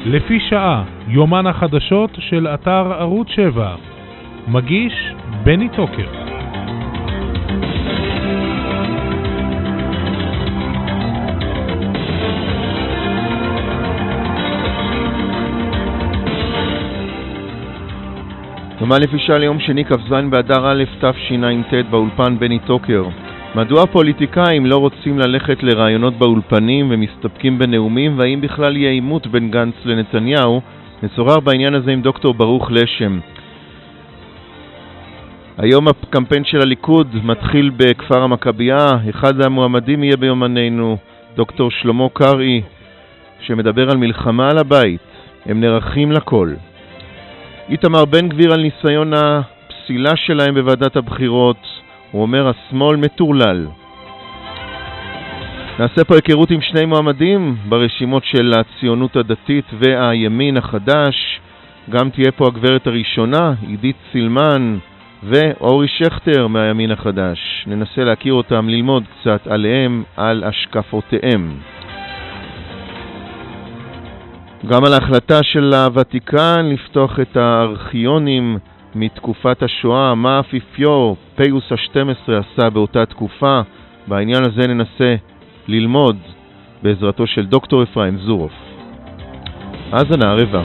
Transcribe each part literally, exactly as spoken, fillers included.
לפי שעה, יומן החדשות של אתר ערוץ שבע. מגיש בני טוקר. יומן לפי שעה ליום שני כ"ז באדר א' תשע"ט באולפן בני טוקר. מדוע הפוליטיקאים לא רוצים ללכת לרעיונות באולפנים ומסתפקים בנאומים, והאם בכלל יהיה עימות בין גנץ לנתניהו? נשוחח בעניין הזה עם דוקטור ברוך לשם. היום הקמפיין של הליכוד מתחיל בכפר המכבייה. אחד המועמדים יהיה ביומננו דוקטור שלמה קרעי, שמדבר על מלחמה על הבית. הם נערכים לכל. איתמר בן גביר על ניסיון הפסילה שלהם בוועדת הבחירות. הוא אומר, השמאל מטורלל. נעשה פה היכרות עם שני מועמדים ברשימות של הציונות הדתית והימין החדש. גם תהיה פה הגברת הראשונה, עידית סילמן, ואורי שכטר מהימין החדש. ננסה להכיר אותם, ללמוד קצת עליהם, על השקפותיהם. גם על ההחלטה של הוותיקן לפתוח את הארכיונים מתקופת השואה, מה האפיפיור פיוס ה-שתים עשרה עשה באותה תקופה. בעניין הזה ננסה ללמוד בעזרתו של דוקטור אפרים זורוף. האזנה רבה.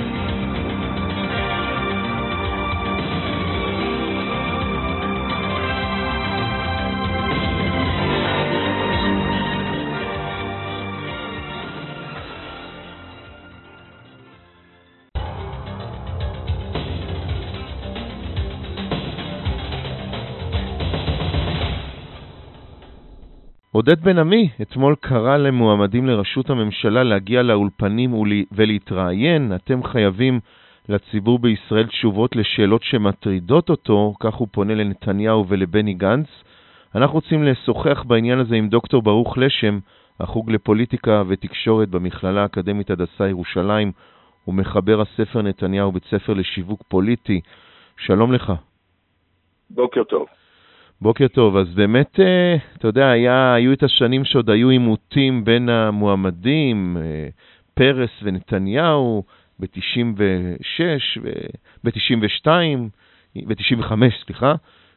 עודד בן עמי אתמול קרא למועמדים לראשות הממשלה להגיע לאולפנים ולהתראיין. אתם חייבים לציבור בישראל תשובות לשאלות שמטרידות אותו, כך הוא פונה לנתניהו ולבני גנץ. אנחנו רוצים לשוחח בעניין הזה עם דוקטור ברוך לשם, החוג לפוליטיקה ותקשורת במכללה האקדמית הדסה ירושלים, ומחבר הספר נתניהו בית ספר לשיווק פוליטי. שלום לך. בוקר טוב. בוקר טוב. אז באמת, אתה יודע, היה, היו את השנים שעוד היו עימותים בין המועמדים, פרס ונתניהו, ב-תשעים ושש, ב-תשעים ושתיים, ב-תשעים וחמש, סליחה,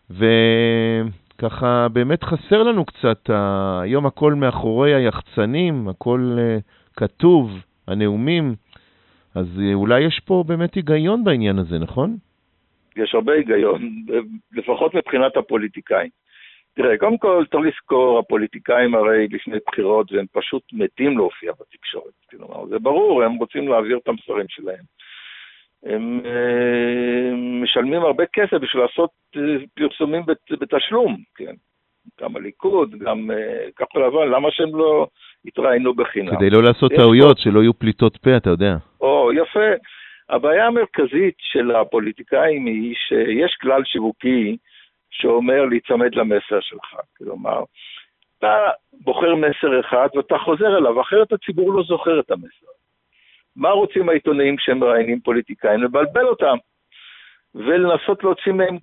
וככה באמת חסר לנו קצת, היום הכל מאחורי היחצנים, הכל כתוב, הנאומים, אז אולי יש פה באמת היגיון בעניין הזה, נכון? יש הרבה היגיון, לפחות מבחינת הפוליטיקאים. תראה, קודם כל, צריך לזכור, הפוליטיקאים הרי לפני בחירות, והם פשוט מתים להופיע בתקשורת. כלומר, זה ברור, הם רוצים להעביר את המסרים שלהם. הם אה, משלמים הרבה כסף בשביל לעשות אה, פרסומים בת, בתשלום, כן? גם הליכוד, גם אה, כחול לבן, למה שהם לא יתראיינו בחינם? כדי לא לעשות טעויות, שלא יהיו פליטות פה, אתה יודע. או, יפה. הבעיה המרכזית של הפוליטיקאים היא שיש כלל שיווקי שאומר להיצמד למסר שלך. כלומר, אתה בוחר מסר אחד ואתה חוזר אליו, אחרת הציבור לא זוכר את המסר. מה רוצים העיתונאים כשהם מראיינים פוליטיקאים? לבלבל אותם ולנסות להוציא מהם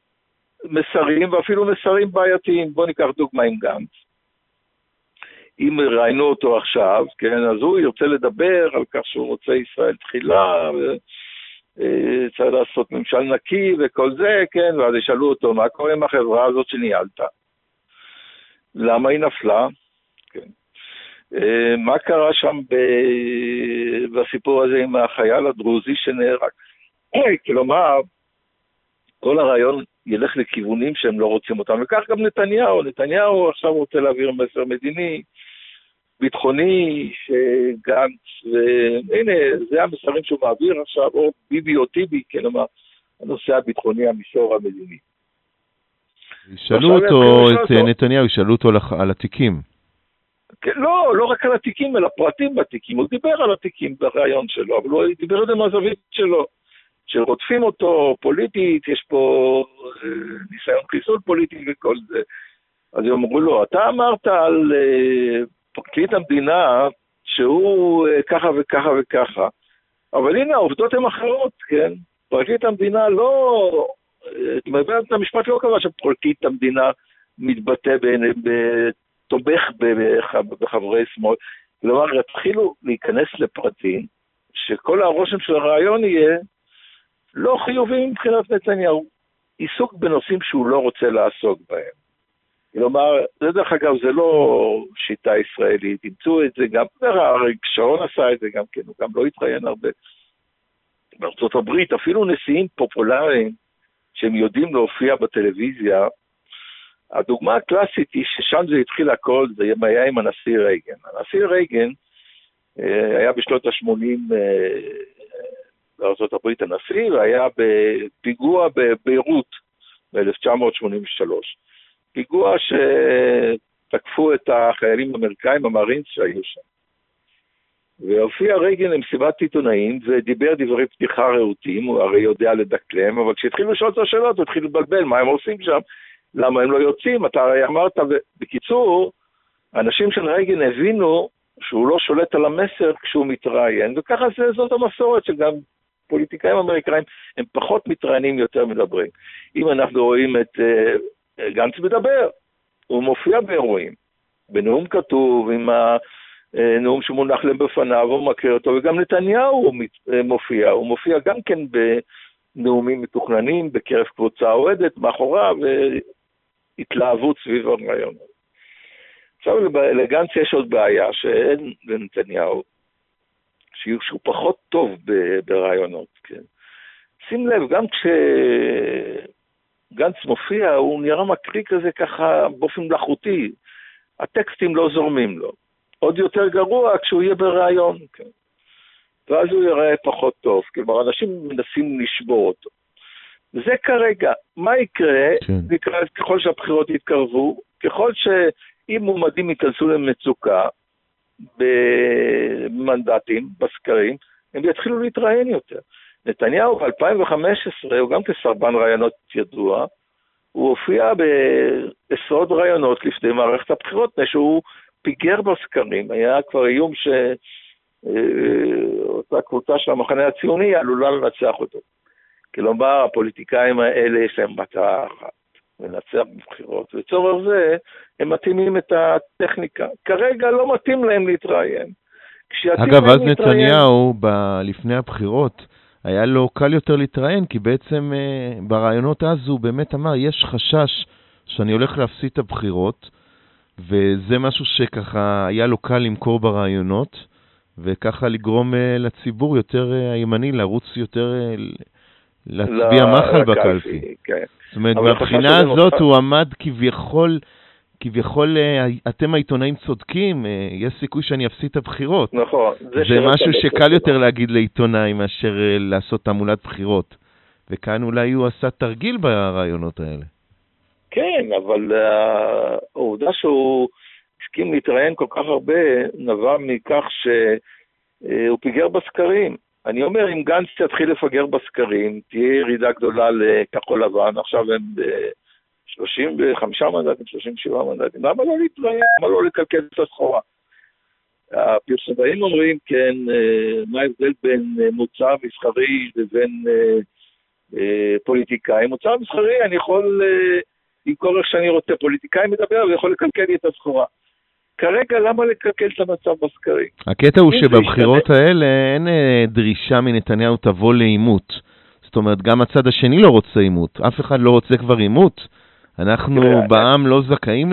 מסרים, ואפילו מסרים בעייתיים. בוא ניקח דוגמה עם גנץ. אם ראיינו אותו עכשיו, כן, אז הוא ירצה לדבר על כך שהוא רוצה ישראל תחילה, וצריך לעשות ממשל נקי וכל זה, כן, ואז ישאלו אותו, מה קורה עם החברה הזאת שניהלת? למה היא נפלה? כן. מה קרה שם בסיפור הזה עם החייל הדרוזי שנהרג? כלומר, כל הרעיון ילך לכיוונים שהם לא רוצים אותם, וכך גם נתניהו. נתניהו עכשיו רוצה להעביר מסר מדיני, ביטחוני, שגנץ, והנה, זה המסרים שהוא מעביר עכשיו, או ביבי או טיבי, כלומר, הנושא הביטחוני, המישור המדיני. ישאלו אותו, את נתניהו, ישאלו אותו על התיקים. לא, לא רק על התיקים, אלא פרטים בתיקים. הוא דיבר על התיקים ברעיון שלו, אבל הוא דיבר על זה מהזווית שלו. שרודפים אותו פוליטית, יש פה אה, ניסיון חיסול פוליטי וכל זה. אז הם אמרו לו, אתה אמרת על אה, פרקליט המדינה שהוא אה, ככה וככה וככה, אבל הנה העובדות הן אחרות, כן? פרקליט המדינה לא, אה, המשפט לא קבע שפרקליט המדינה מתבטא תומך בחברי שמאל, כלומר, התחילו להיכנס לפרטים, שכל הרושם של הרעיון יהיה לא חיובי מבחינת נתניהו, עיסוק בנושאים שהוא לא רוצה לעסוק בהם. כלומר, זה דרך אגב, זה לא שיטה ישראלית, תמצאו את זה גם, אריק שרון עשה את זה גם כן, הוא גם לא התראיין הרבה. בארצות הברית, אפילו נשיאים פופולריים, שהם יודעים להופיע בטלוויזיה, הדוגמה הקלאסית היא ששם זה התחיל הכל, זה היה עם הנשיא רייגן. הנשיא רייגן היה בשנות ה-שמונים בארצות הברית הנשיא, והיה בפיגוע בביירות ב-אלף תשע מאות שמונים ושלוש. פיגוע שתקפו את החיילים האמריקאים, המרינס שהיו שם. והופיע רייגן למסיבת עיתונאים, ודיבר דברי פתיחה רהוטים, הוא הרי יודע לדקלם, אבל כשהתחילו לשאול את השאלות, הוא התחיל לבלבל, מה הם עושים שם, למה הם לא יוצאים, אתה הרי אמרת, ובקיצור, האנשים של רייגן הבינו שהוא לא שולט על המסר כשהוא מתראיין, וככה זה, זאת המסורת שגם פוליטיקאים אמריקאים, הם פחות מתראיינים יותר מדברים. אם אנחנו רואים את uh, גנץ מדבר, הוא מופיע באירועים, בנאום כתוב, עם הנאום שמונח להם בפניו, הוא מקריא אותו, וגם נתניהו מופיע, הוא מופיע גם כן בנאומים מתוכננים, בקרב קבוצה אוהדת, מאחוריו, והתלהבות סביב הרעיון. עכשיו לגנץ יש עוד בעיה, שאין לנתניהו, שהוא פחות טוב ברעיונות, כן. שים לב, גם כשגנץ מופיע, הוא נראה מקריא כזה ככה באופן מלאכותי, הטקסטים לא זורמים לו. עוד יותר גרוע כשהוא יהיה ברעיון, כן. ואז הוא יראה פחות טוב, כלומר, אנשים מנסים לשבור אותו. וזה כרגע, מה יקרה? כן. יקרה ככל שהבחירות יתקרבו, ככל שאם מועמדים ייכנסו למצוקה, במנדטים, בסקרים, הם יתחילו להתראיין יותר. נתניהו ב-אלפיים וחמש עשרה, הוא גם כסרבן רעיונות ידוע, הוא הופיע בעשרות רעיונות לפני מערכת הבחירות, שהוא פיגר בסקרים, היה כבר איום שאותה קבוצה של המחנה הציוני עלולה לנצח אותו. כלומר, הפוליטיקאים האלה יש להם מטרה אחת, לנצח בבחירות, וצורך זה הם מתאימים את הטכניקה. כרגע לא מתאים להם להתראיין. אגב, אז נתניהו, ב- לפני הבחירות, היה לו קל יותר להתראיין, כי בעצם uh, ברעיונות אז הוא באמת אמר, יש חשש שאני הולך להפסיד את הבחירות, וזה משהו שככה היה לו קל למכור ברעיונות, וככה לגרום uh, לציבור יותר uh, הימני, לרוץ יותר, uh, להצביע מחל בקלפי. כן. זאת אומרת, מבחינה הזאת הוא עמד כביכול, כביכול אתם העיתונאים צודקים, יש סיכוי שאני אפסיד את הבחירות. נכון. זה משהו שקל יותר להגיד לעיתונאים מאשר לעשות תעמולת בחירות. וכאן אולי הוא עשה תרגיל ברעיונות האלה. כן, אבל העובדה שהוא הסכים להתראיין כל כך הרבה נבע מכך שהוא פיגר בסקרים. אני אומר, אם גנץ יתחיל לפגר בסקרים, תהיה ירידה גדולה לכחול לבן, עכשיו הם ב-שלושים וחמישה מנדטים, שלושים ושבעה מנדטים, למה לא להתראיין? למה לא לקלקל את הסחורה? הפרסומאים אומרים, כן, מה ההבדל בין מוצר מסחרי לבין פוליטיקאים? מוצר מסחרי, אני יכול למכור איך שאני רוצה, פוליטיקאי מדבר ויכול לקלקל לי את הסחורה. כרגע למה לקלקל את המצב בסקרים? הקטע הוא שבבחירות האלה אין דרישה מנתניהו תבוא לאימות. זאת אומרת, גם הצד השני לא רוצה אימות. אף אחד לא רוצה כבר אימות. אנחנו בעם לא זכאים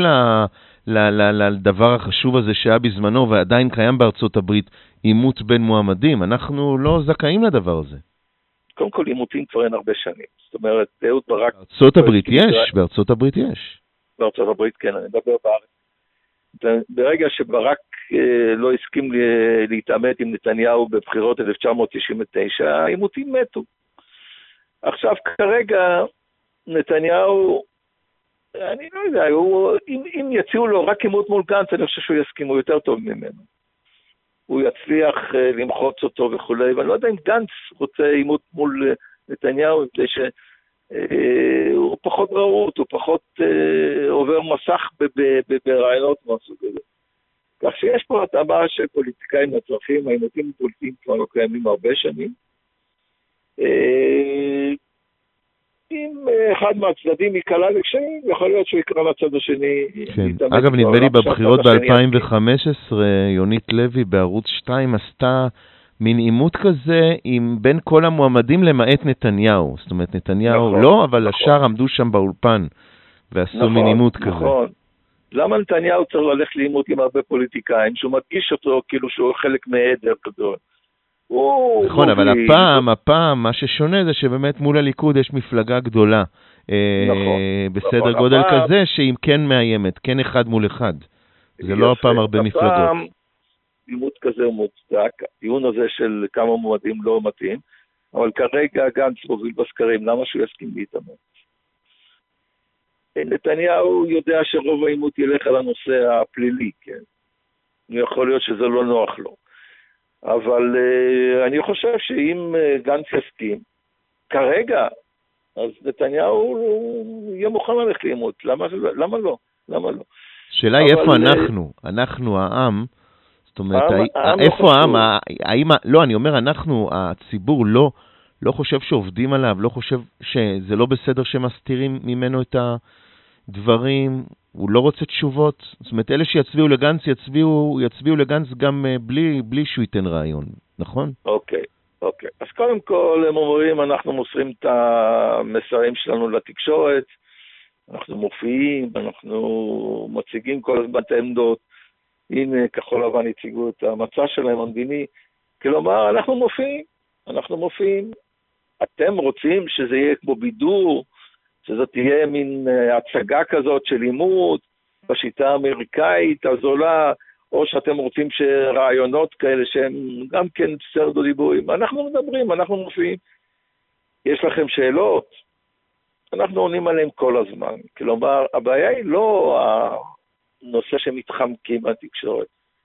לדבר החשוב הזה שהיה בזמנו, ועדיין קיים בארצות הברית אימות בין מועמדים. אנחנו לא זכאים לדבר הזה. קודם כל, אימותים כבר אין הרבה שנים. זאת אומרת, אהוד ברק... בארצות הברית יש, בארצות הברית יש. בארצות הברית כן, אני מדבר בארץ. ברגע שברק לא הסכים להתעמת עם נתניהו בבחירות אלף תשע מאות תשעים ותשע, העימותים מתו. עכשיו, כרגע, נתניהו, אני לא יודע, הוא, אם, אם יציעו לו רק עימות מול גנץ, אני חושב שהוא יסכים, הוא יותר טוב ממנו. הוא יצליח למחוץ אותו וכולי, ואני לא יודע אם גנץ רוצה עימות מול נתניהו, מפני ש... הוא פחות רעות, הוא פחות עובר מסך ברעיונות מהסוג הזה. כך שיש פה התאמה של פוליטיקאים לצרכים, העימותים הפוליטיים כבר לא קיימים הרבה שנים. אם אחד מהצדדים יקלה לקשיים, יכול להיות שהוא יקרא לצד השני. אגב, נדמה לי בבחירות ב-אלפיים וחמש עשרה, יונית לוי בערוץ שתיים עשתה מין עימות כזה עם בין כל המועמדים למעט נתניהו. זאת אומרת, נתניהו נכון, לא, אבל נכון. השאר עמדו שם באולפן ועשו נכון, מין עימות כזה. נכון. למה נתניהו צריך ללכת לעימות עם הרבה פוליטיקאים, שהוא מדגיש אותו כאילו שהוא חלק מעדר גדול? נכון, אבל הפעם, הפעם, מה ששונה זה שבאמת מול הליכוד יש מפלגה גדולה. נכון. בסדר גודל כזה, שהיא כן מאיימת, כן אחד מול אחד. זה לא הפעם הרבה מפלגות. הפעם עימות כזה הוא מוצדק, הדיון הזה של כמה מועמדים לא מתאים, אבל כרגע גנץ מוביל בסקרים, למה שהוא יסכים להתאמץ? נתניהו יודע שרוב העימות ילך על הנושא הפלילי, כן? יכול להיות שזה לא נוח לו. אבל uh, אני חושב שאם uh, גנץ יסכים, כרגע, אז נתניהו יהיה מוכן ללכת לעימות. למה, למה לא? למה לא? שאלה היא איפה אנחנו, אנחנו העם, זאת אומרת, איפה העם, האם, לא, אני אומר, אנחנו, הציבור לא, לא חושב שעובדים עליו, לא חושב שזה לא בסדר שמסתירים ממנו את הדברים, הוא לא רוצה תשובות, זאת אומרת, אלה שיצביעו לגנץ, יצביעו, יצביעו לגנץ גם בלי, בלי שהוא ייתן רעיון, נכון? אוקיי, אוקיי. אז קודם כל, הם אומרים, אנחנו מוסרים את המסרים שלנו לתקשורת, אנחנו מופיעים, אנחנו מציגים כל הזמן את העמדות, הנה כחול לבן הציגו את המצע שלהם המדיני, כלומר אנחנו מופיעים, אנחנו מופיעים, אתם רוצים שזה יהיה כמו בידור, שזאת תהיה מין הצגה כזאת של לימוד, בשיטה האמריקאית הזולה, או שאתם רוצים שרעיונות כאלה שהם גם כן פסרדו דיבורים, אנחנו מדברים, אנחנו מופיעים, יש לכם שאלות, אנחנו עונים עליהם כל הזמן. כלומר, הבעיה היא לא הנושא שמתחמקים מהתקשורת,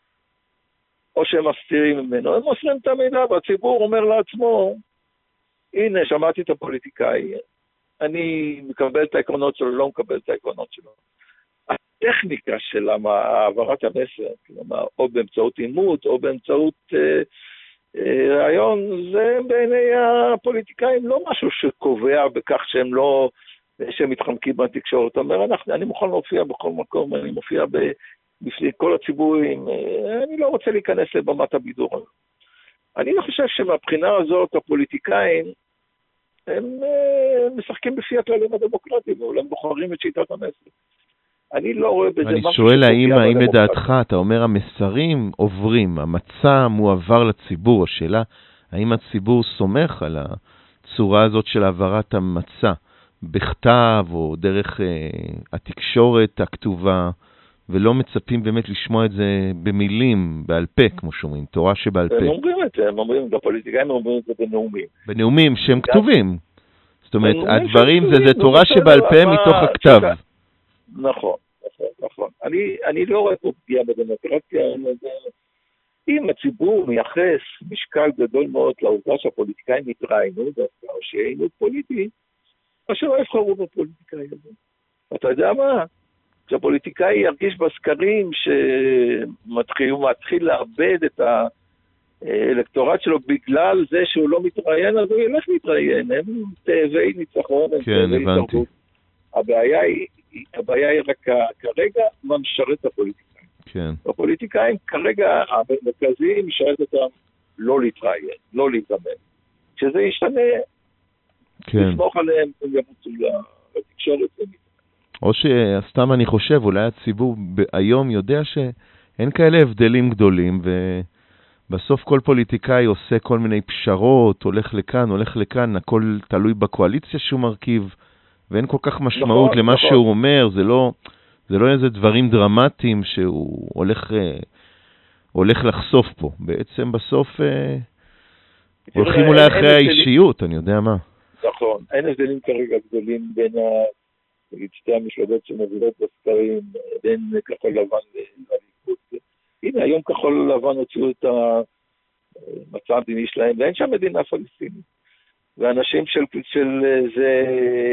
או שהם מסתירים ממנו, הם מוסרים את המידע, והציבור אומר לעצמו, הנה, שמעתי את הפוליטיקאי, אני מקבל את העקרונות שלו, לא מקבל את העקרונות שלו. הטכניקה של העברת המסר, כלומר, או באמצעות עימות, או באמצעות אה, אה, רעיון, זה בעיני הפוליטיקאים לא משהו שקובע בכך שהם לא, שהם מתחמקים מהתקשורת. זאת אומרת, אנחנו, אני מוכן להופיע בכל מקום, אני מופיע בפני כל הציבורים, אני לא רוצה להיכנס לבמת הבידור. אני חושב שמבחינה הזאת הפוליטיקאים, הם משחקים בפי הכללים הדמוקרטיים, והם בוחרים את שיטת המסר. אני לא רואה בזה משהו... אני שואל האם, האם לדעתך, אתה אומר המסרים עוברים, המצע מועבר לציבור, השאלה, האם הציבור סומך על הצורה הזאת של העברת המצע, בכתב או דרך אה, התקשורת הכתובה, ולא מצפים באמת לשמוע את זה במילים, בעל פה, כמו שאומרים, תורה שבעל פה. הם אומרים את זה, הם אומרים, בפוליטיקאים אומרים את זה בנאומים. בנאומים שהם כתובים. זאת אומרת, הדברים זה, זה תורה שבעל פה מתוך הכתב. נכון, נכון, נכון. אני, אני לא רואה פה פגיעה בדמוקרטיה, אם הציבור מייחס משקל גדול מאוד לעובדה שהפוליטיקאים יתראיינו, או שיהיה עימות פוליטי, אז שלא יבחרו בפוליטיקאי הזה. אתה יודע מה? כשהפוליטיקאי ירגיש בסקרים שמתחיל לאבד את האלקטורט שלו בגלל זה שהוא לא מתראיין, אז הוא ילך להתראיין. הם תאבי ניצחון, הם תאבי תרבות. הבעיה היא, הבעיה היא רק כרגע מה משרת את הפוליטיקאים. כן. הפוליטיקאים כרגע המרכזיים משרת אותם לא להתראיין, לא להתאמן. כשזה ישתנה, כן. לסמוך עליהם, הם ימוצאו לתקשורת ומתאמן. או שסתם אני חושב, אולי הציבור היום יודע שאין כאלה הבדלים גדולים, ובסוף כל פוליטיקאי עושה כל מיני פשרות, הולך לכאן, הולך לכאן, הכל תלוי בקואליציה שהוא מרכיב, ואין כל כך משמעות נכון, למה נכון. שהוא אומר, זה לא, זה לא איזה דברים דרמטיים שהוא הולך, הולך לחשוף פה. בעצם בסוף הולכים אולי אחרי האישיות, אני יודע מה. נכון, אין הבדלים כרגע גדולים בין ה... נגיד שתי המשלדות שמובילות בסקרים, בין כחול לבן לליכוד. הנה, היום כחול לבן הוציאו את המצע המדיני שלהם, ואין שם מדינה פלסטינית. ואנשים של, של, זה,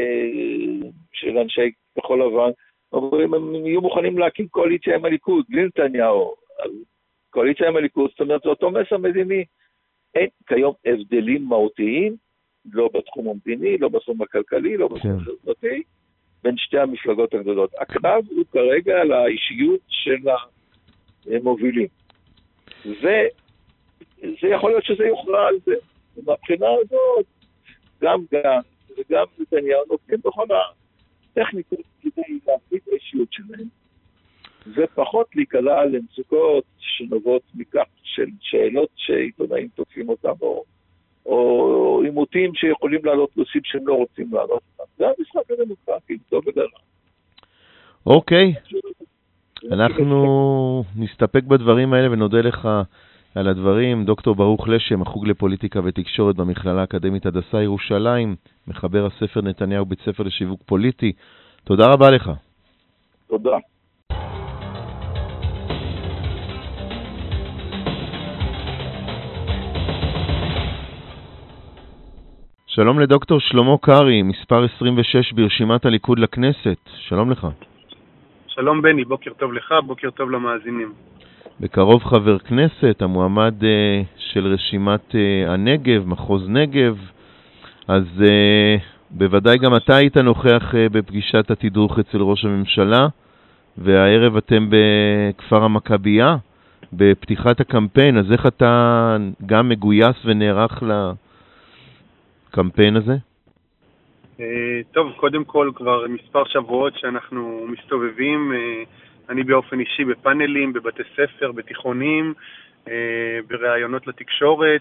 של אנשי כחול לבן, אומרים, הם יהיו מוכנים להקים קואליציה עם הליכוד, בלי נתניהו. קואליציה עם הליכוד, זאת אומרת, זה אותו מסר מדיני. אין כיום הבדלים מהותיים, לא בתחום המדיני, לא בתחום הכלכלי, לא בתחום החברתי, בין שתי המפלגות הגדולות. הקרב הוא כרגע על האישיות של המובילים. ו, זה יכול להיות שזה יוכרע על זה. ומבחינה הזאת, גם גנץ וגם נתניהו נוקטים בכל הטכניקות כדי להביא את האישיות שלהם. זה פחות להיקלע למצוקות שנובעות מכך של שאלות שעיתונאים תוקפים אותם, או, או עימותים שיכולים לעלות נושאים שהם לא רוצים לעלות. זה המשחק הדמוקרטי, טוב וגרע. אוקיי. אנחנו נסתפק בדברים האלה ונודה לך על הדברים. דוקטור ברוך לשם, החוג לפוליטיקה ותקשורת במכללה האקדמית הדסה ירושלים, מחבר הספר נתניהו בית ספר לשיווק פוליטי. תודה רבה לך. תודה. שלום לדוקטור שלמה קרי, מספר עשרים ושש ברשימת הליכוד לכנסת. שלום לך. שלום בני, בוקר טוב לך, בוקר טוב למאזינים. בקרוב חבר כנסת, המועמד uh, של רשימת uh, הנגב, מחוז נגב, אז uh, בוודאי גם אתה היית נוכח uh, בפגישת התדרוך אצל ראש הממשלה, והערב אתם בכפר המכבייה, בפתיחת הקמפיין, אז איך אתה גם מגויס ונערך לקמפיין הזה? Uh, טוב, קודם כל כבר מספר שבועות שאנחנו מסתובבים, uh, אני באופן אישי בפאנלים, בבתי ספר, בתיכונים, אה, ברעיונות לתקשורת,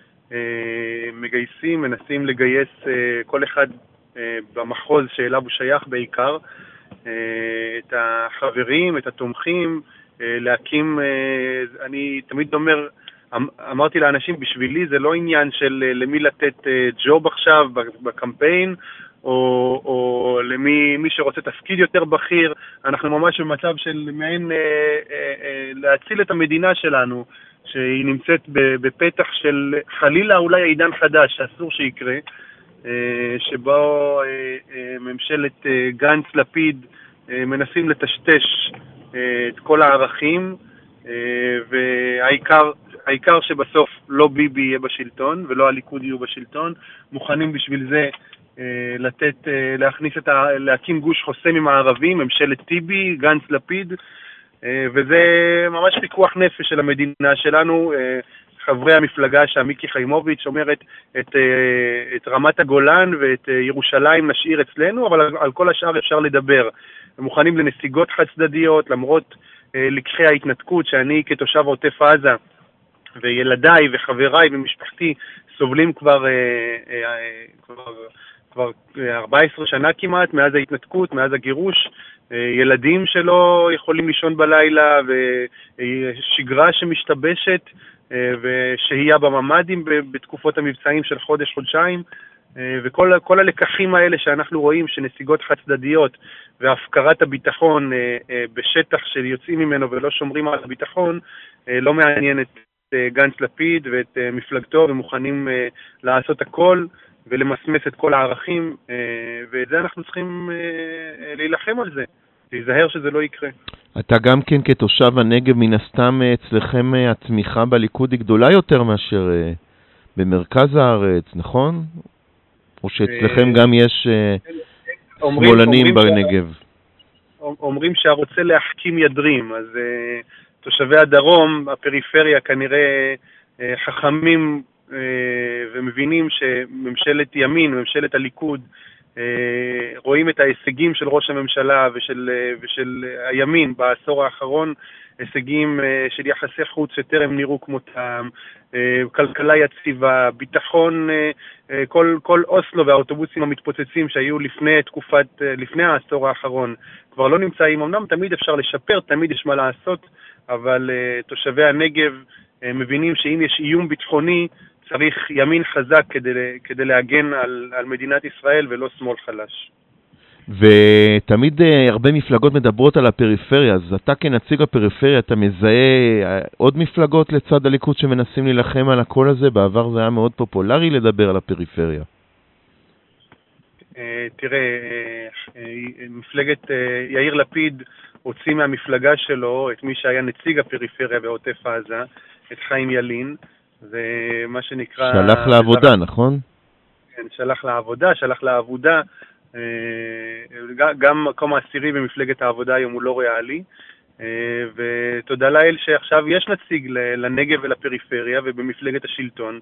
אה, מגייסים, מנסים לגייס אה, כל אחד אה, במחוז שאליו הוא שייך בעיקר, אה, את החברים, את התומכים, אה, להקים, אה, אני תמיד אומר, אמרתי לאנשים, בשבילי זה לא עניין של אה, למי לתת אה, ג'וב עכשיו בקמפיין, או, או למי מי שרוצה תפקיד יותר בכיר. אנחנו ממש במצב של מעין אה, אה, אה, להציל את המדינה שלנו, שהיא נמצאת בפתח של חלילה אולי עידן חדש, שאסור שיקרה, אה, שבו אה, אה, ממשלת אה, גנץ לפיד אה, מנסים לטשטש אה, את כל הערכים, אה, והעיקר העיקר שבסוף לא ביבי יהיה בשלטון ולא הליכוד יהיו בשלטון. מוכנים בשביל זה לתת, להכניס את ה... להקים גוש חוסם עם הערבים, ממשלת טיבי, גנץ לפיד, וזה ממש פיקוח נפש של המדינה שלנו. חברי המפלגה שהמיקי חיימוביץ' אומרת את, את רמת הגולן ואת ירושלים נשאיר אצלנו, אבל על, על כל השאר אפשר לדבר. הם מוכנים לנסיגות חד צדדיות, למרות לקחי ההתנתקות שאני כתושב עוטף עזה וילדיי וחבריי ומשפחתי סובלים כבר, כבר כבר ארבע עשרה שנה כמעט, מאז ההתנתקות, מאז הגירוש, ילדים שלא יכולים לישון בלילה, ושגרה שמשתבשת, ושהייה בממדים בתקופות המבצעים של חודש, חודשיים, וכל כל הלקחים האלה שאנחנו רואים, שנסיגות חד צדדיות והפקרת הביטחון בשטח שיוצאים ממנו ולא שומרים על הביטחון, לא מעניין את גנץ לפיד ואת מפלגתו, ומוכנים לעשות הכל ולמסמס את כל הערכים, ואת זה אנחנו צריכים להילחם על זה, להיזהר שזה לא יקרה. אתה גם כן כתושב הנגב, מן הסתם אצלכם התמיכה בליכוד היא גדולה יותר מאשר במרכז הארץ, נכון? או שאצלכם גם יש שמאלנים בנגב? אומרים שהרוצה להחכים ידרים, אז תושבי הדרום, הפריפריה, כנראה חכמים ומבינים שממשלת ימין, ממשלת הליכוד, רואים את ההישגים של ראש הממשלה ושל, ושל הימין בעשור האחרון, הישגים של יחסי חוץ שטרם נראו כמותם, כלכלה יציבה, ביטחון, כל, כל אוסלו והאוטובוסים המתפוצצים שהיו לפני תקופת, לפני העשור האחרון, כבר לא נמצאים. אמנם תמיד אפשר לשפר, תמיד יש מה לעשות, אבל תושבי הנגב מבינים שאם יש איום ביטחוני, צריך ימין חזק כדי, כדי להגן על, על מדינת ישראל ולא שמאל חלש. ותמיד הרבה מפלגות מדברות על הפריפריה, אז אתה כנציג הפריפריה, אתה מזהה עוד מפלגות לצד הליכוד שמנסים להילחם על הקול הזה? בעבר זה היה מאוד פופולרי לדבר על הפריפריה. תראה, מפלגת יאיר לפיד הוציא מהמפלגה שלו את מי שהיה נציג הפריפריה בעוטף עזה, את חיים ילין, ומה שנקרא... שלח לעבודה, נכון? כן, שלח לעבודה, שלח לעבודה. גם מקום העשירי במפלגת העבודה היום הוא לא ריאלי. ותודה לאל שעכשיו יש נציג לנגב ולפריפריה ובמפלגת השלטון,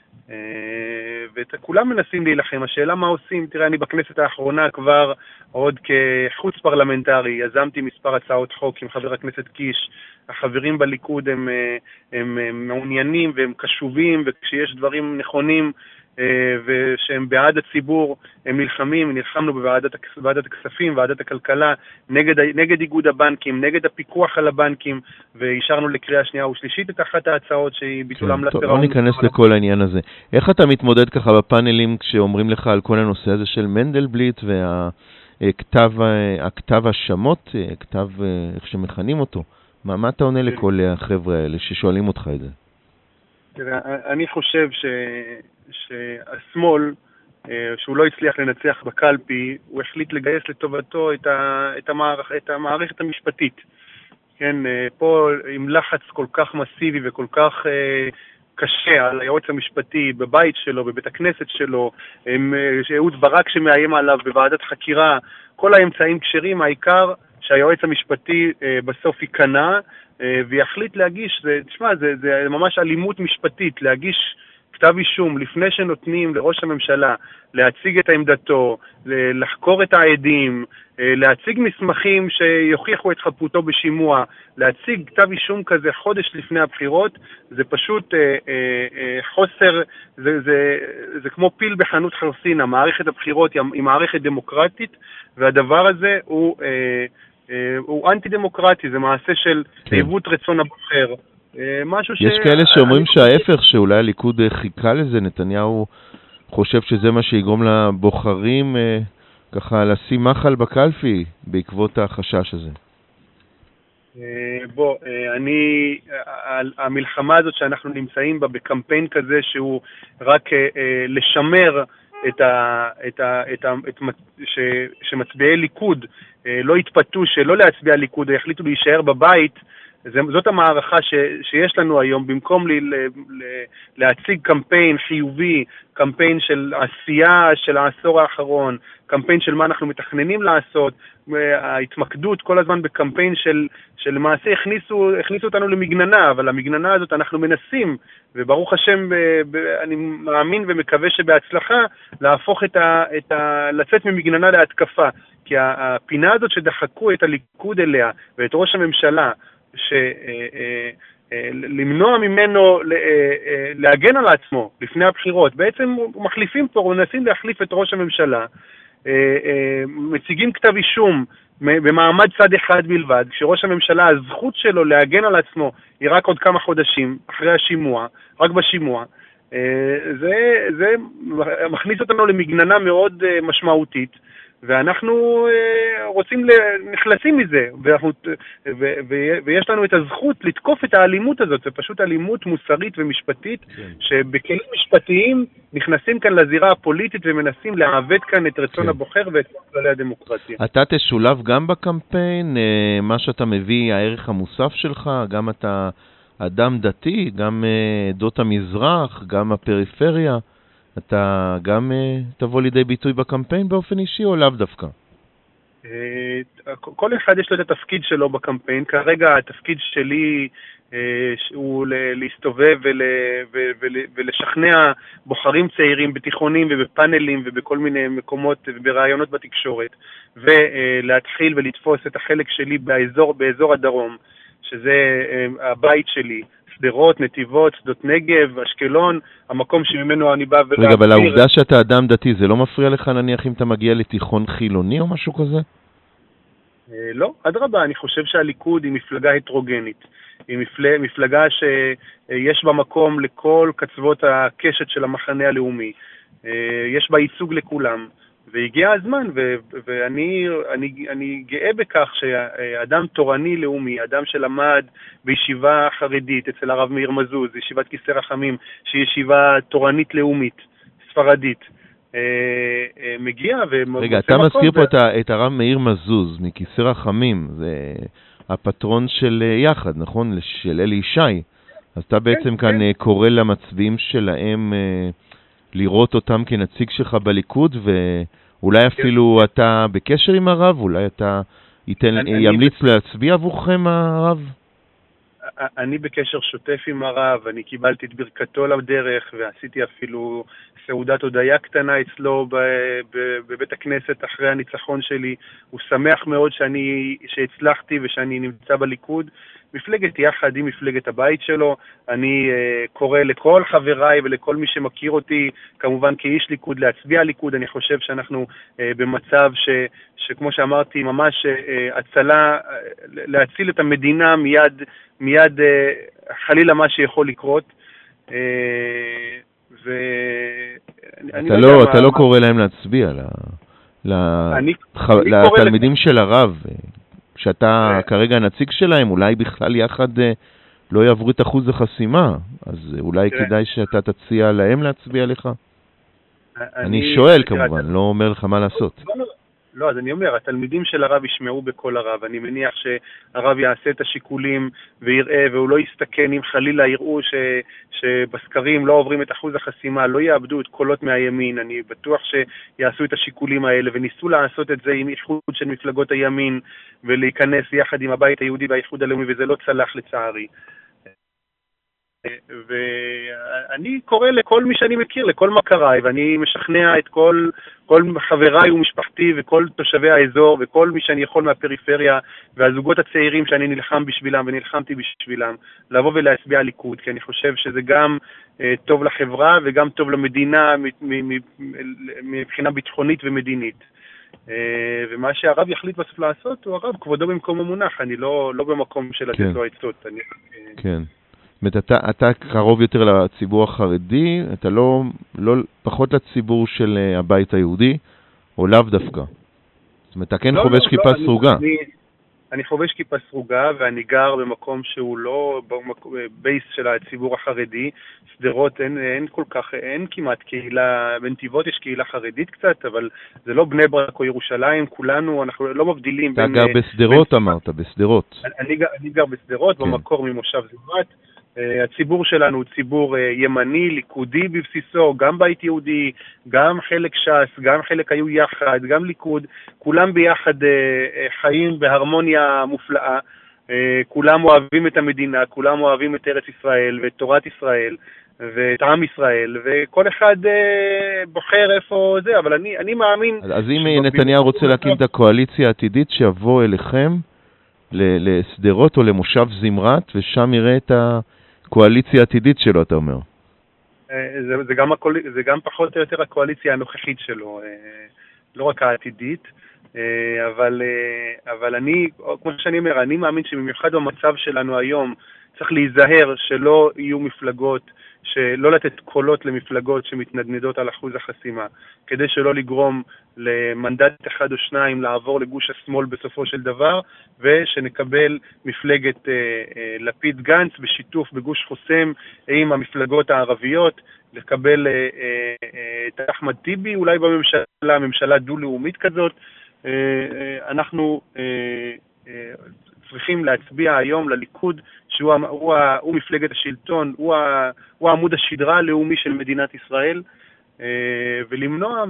וכולם מנסים להילחם. השאלה מה עושים? תראה, אני בכנסת האחרונה כבר עוד כחוץ פרלמנטרי יזמתי מספר הצעות חוק עם חבר הכנסת קיש. החברים בליכוד הם, הם, הם מעוניינים והם קשובים, וכשיש דברים נכונים ושהם בעד הציבור הם נלחמים. נלחמנו בוועדת ועדת הכספים, ועדת הכלכלה, נגד, נגד איגוד הבנקים, נגד הפיקוח על הבנקים, ואישרנו לקריאה שנייה ושלישית את אחת ההצעות שהיא ביטול עמלת פירעון. טוב, בוא ניכנס לכל העניין הזה. איך אתה מתמודד ככה בפאנלים כשאומרים לך על כל הנושא הזה של מנדלבליט והכתב הכתב השמות, כתב איך שמכנים אותו? מה, מה אתה עונה לכל החבר'ה האלה ששואלים אותך את זה? תראה, אני חושב ש... שהשמאל, שהוא לא הצליח לנצח בקלפי, הוא החליט לגייס לטובתו את, ה... את, המערכ... את המערכת המשפטית. כן, פה עם לחץ כל כך מסיבי וכל כך קשה על היועץ המשפטי בבית שלו, בבית הכנסת שלו, עם אהוד ברק שמאיים עליו בוועדת חקירה, כל האמצעים כשרים, העיקר שהיועץ המשפטי בסוף ייכנע ויחליט להגיש. זה, תשמע, זה, זה ממש אלימות משפטית, להגיש כתב אישום לפני שנותנים לראש הממשלה להציג את עמדתו, לחקור את העדים, להציג מסמכים שיוכיחו את חפותו בשימוע, להציג כתב אישום כזה חודש לפני הבחירות. זה פשוט אה, אה, חוסר, זה, זה, זה כמו פיל בחנות חרסינה. מערכת הבחירות היא מערכת דמוקרטית, והדבר הזה הוא, אה, אה, הוא אנטי דמוקרטי, זה מעשה של כן. עיוות רצון הבוחר. משהו ש... יש כאלה שאומרים שההפך, שאולי הליכוד חיכה לזה, נתניהו חושב שזה מה שיגרום לבוחרים ככה לשים מחל בקלפי בעקבות החשש הזה. בוא, אני, המלחמה הזאת שאנחנו נמצאים בה בקמפיין כזה שהוא רק לשמר את ה, את ה, את ה, את ש, שמצביעי ליכוד לא התפתו שלא להצביע ליכוד, החליטו להישאר בבית. זאת המערכה ש, שיש לנו היום. במקום ל, ל, ל, להציג קמפיין חיובי, קמפיין של עשייה של העשור האחרון, קמפיין של מה אנחנו מתכננים לעשות, ההתמקדות כל הזמן בקמפיין של, שלמעשה הכניסו, הכניסו אותנו למגננה, אבל המגננה הזאת אנחנו מנסים, וברוך השם, ב, ב, אני מאמין ומקווה שבהצלחה, להפוך את ה, את ה, לצאת ממגננה להתקפה. כי הפינה הזאת שדחקו את הליכוד אליה, ואת ראש הממשלה, שלמנוע ממנו להגן על עצמו לפני הבחירות, בעצם מחליפים פה, מנסים להחליף את ראש הממשלה, מציגים כתב אישום במעמד צד אחד בלבד, כשראש הממשלה הזכות שלו להגן על עצמו היא רק עוד כמה חודשים אחרי השימוע, רק בשימוע. זה, זה מכניס אותנו למגננה מאוד משמעותית, ואנחנו רוצים, נחלצים מזה, ואנחנו, ו, ו, ויש לנו את הזכות לתקוף את האלימות הזאת. זה פשוט אלימות מוסרית ומשפטית, כן. שבכלים משפטיים נכנסים כאן לזירה הפוליטית ומנסים לעוות כאן את רצון כן. הבוחר ואת כללי הדמוקרטיה. אתה תשולב גם בקמפיין, מה שאתה מביא, הערך המוסף שלך, גם אתה אדם דתי, גם עדות המזרח, גם הפריפריה. אתה גם uh, תבוא לידי ביטוי בקמפיין באופן אישי או לאו דווקא? Uh, כל אחד יש לו את התפקיד שלו בקמפיין. כרגע התפקיד שלי uh, הוא להסתובב ול, ול, ול, ולשכנע בוחרים צעירים בתיכונים ובפאנלים ובכל מיני מקומות וברעיונות בתקשורת, ולהתחיל ולתפוס את החלק שלי באזור, באזור הדרום, שזה uh, הבית שלי. סדרות, נתיבות, שדות נגב, אשקלון, המקום שממנו אני בא ולהסביר. רגע, אבל העובדה שאתה אדם דתי, זה לא מפריע לך נניח אם אתה מגיע לתיכון חילוני או משהו כזה? לא, אדרבה, אני חושב שהליכוד היא מפלגה הטרוגנית. היא מפל... מפלגה שיש בה מקום לכל קצוות הקשת של המחנה הלאומי. יש בה ייצוג לכולם. והגיע הזמן, ו- ואני אני, אני גאה בכך שאדם תורני לאומי, אדם שלמד בישיבה חרדית אצל הרב מאיר מזוז, ישיבת כיסא רחמים, שהיא ישיבה תורנית לאומית, ספרדית, מגיע ומוצא רגע, אתה מזכיר פה ו... את הרב מאיר מזוז מכיסא רחמים, זה הפטרון של יחד, נכון? של אלי ישי. אז אתה בעצם כן, כאן כן. קורא למצביעים שלהם לראות אותם כנציג שלך בליכוד, ואולי אפילו אתה בקשר עם הרב, אולי אתה ייתן, אני, ימליץ אני... להצביע עבורכם הרב? אני בקשר שוטף עם הרב, אני קיבלתי את ברכתו לדרך, ועשיתי אפילו סעודת הודיה קטנה אצלו בבית הכנסת אחרי הניצחון שלי. הוא שמח מאוד שאני, שהצלחתי ושאני נמצא בליכוד. מפלגת יחד עם מפלגת הבית שלו. אני uh, קורא לכל חבריי ולכל מי שמכיר אותי, כמובן כאיש ליכוד, להצביע ליכוד. אני חושב שאנחנו uh, במצב ש, שכמו שאמרתי, ממש uh, הצלה, uh, להציל את המדינה מיד, מיד uh, חלילה מה שיכול לקרות. Uh, ו... אתה לא, לא, אתה מה, לא מה... קורא להם להצביע ל... ל... אני, ח... אני לתלמידים לת... של הרב. שאתה כרגע נציג שלהם, אולי בכלל יחד לא יעברו את אחוז החסימה, אז אולי כדאי שאתה תציע להם להצביע לך? אני שואל כמובן, לא אומר לך מה לעשות. לא, אז אני אומר, התלמידים של הרב ישמעו בכל הרב. אני מניח שהרב יעשה את השיקולים ויראה, והוא לא יסתכן אם חלילה יראו ש, שבסקרים לא עוברים את אחוז החסימה, לא יאבדו את קולות מהימין. אני בטוח שיעשו את השיקולים האלה, וניסו לעשות את זה עם איחוד של מפלגות הימין, ולהיכנס יחד עם הבית היהודי והאיחוד הלאומי, וזה לא צלח לצערי. ואני קורא לכל מי שאני מכיר, לכל מכריי, ואני משכנע את כל, כל חבריי ומשפחתי וכל תושבי האזור וכל מי שאני יכול מהפריפריה והזוגות הצעירים שאני נלחם בשבילם ונלחמתי בשבילם, לבוא ולהצביע ליכוד, כי אני חושב שזה גם uh, טוב לחברה וגם טוב למדינה מבחינה ביטחונית ומדינית. Uh, ומה שהרב יחליט בסוף לעשות הוא הרב, כבודו במקום המונח, אני לא, לא במקום של לתת לו עצות. אני, כן. אתה, אתה קרוב יותר לציבור החרדי, אתה לא, לא פחות לציבור של הבית היהודי, או לאו דווקא. זאת אומרת, אתה כן לא, חובש לא, כיפה לא, סרוגה. אני, אני חובש כיפה סרוגה, ואני גר במקום שהוא לא בייס של הציבור החרדי. סדרות אין, אין כל כך, אין כמעט קהילה, בנתיבות יש קהילה חרדית קצת, אבל זה לא בני ברק או ירושלים, כולנו, אנחנו לא מבדילים. אתה בין, גר בסדרות, בין, אמרת, בסדרות. אני, אני גר בסדרות, כן. במקור ממושב זמרת. הציבור שלנו הוא ציבור ימני, ליכודי בבסיסו, גם בית יהודי, גם חלק ש"ס, גם חלק היו יחד, גם ליכוד, כולם ביחד חיים בהרמוניה מופלאה, כולם אוהבים את המדינה, כולם אוהבים את ארץ ישראל ואת תורת ישראל ואת עם ישראל, וכל אחד בוחר איפה זה, אבל אני, אני מאמין... אז אם נתניהו רוצה להקים את הקואליציה העתידית, שיבוא אליכם לסדרות או למושב זמרת, ושם יראה את ה... קואליציה עתידית שלו, אתה אומר. זה, זה, גם הקול... זה גם פחות או יותר הקואליציה הנוכחית שלו, לא רק העתידית, אבל, אבל אני, כמו שאני אומר, אני מאמין שבמיוחד במצב שלנו היום, צריך להיזהר שלא יהיו מפלגות, שלא לתת קולות למפלגות שמתנדנדות על אחוז החסימה, כדי שלא לגרום למנדט אחד או שניים לעבור לגוש השמאל בסופו של דבר, ושנקבל מפלגת אה, אה, לפיד גנץ בשיתוף בגוש חוסם עם המפלגות הערביות, לקבל אה, אה, את אחמד טיבי אולי בממשלה, ממשלה דו-לאומית כזאת. אה, אה, אנחנו אה, אה, צריכים להצביע היום לליכוד, שהוא הוא, הוא מפלגת השלטון, הוא, הוא עמוד השדרה הלאומי של מדינת ישראל, ולמנוע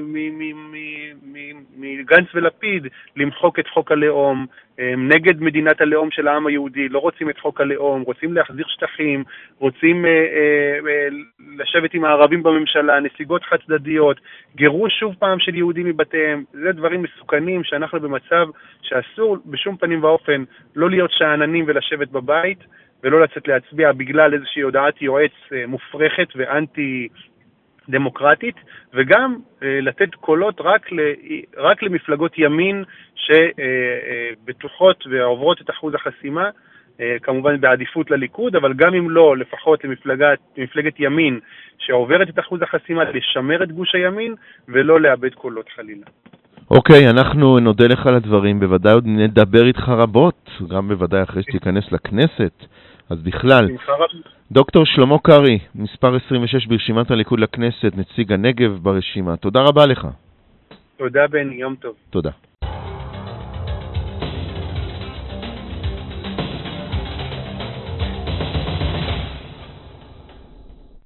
מגנץ ולפיד למחוק את חוק הלאום, נגד מדינת הלאום של העם היהודי, לא רוצים את חוק הלאום, רוצים להחזיר שטחים, רוצים לשבת עם הערבים בממשלה, נסיגות חד צדדיות, גירוש שוב פעם של יהודים מבתיהם. זה דברים מסוכנים שאנחנו במצב שאסור בשום פנים ואופן לא להיות שעננים ולשבת בבית, ולא לצאת להצביע בגלל איזושהי הודעת יועץ מופרכת ואנטי דמוקרטית, וגם אה, לתת קולות רק, ל, רק למפלגות ימין שבטוחות אה, אה, ועוברות את אחוז החסימה, אה, כמובן בעדיפות לליכוד, אבל גם אם לא, לפחות למפלגת, למפלגת ימין שעוברת את אחוז החסימה, לשמר את גוש הימין ולא לאבד קולות חלילה. אוקיי, אנחנו נודה לך על הדברים, בוודאי עוד נדבר איתך רבות, גם בוודאי אחרי שתיכנס לכנסת, אז בכלל. דוקטור שלמה קרעי, מספר עשרים ושש ברשימת הליכוד לכנסת, נציג הנגב ברשימה. תודה רבה לך. תודה בני, יום טוב. תודה.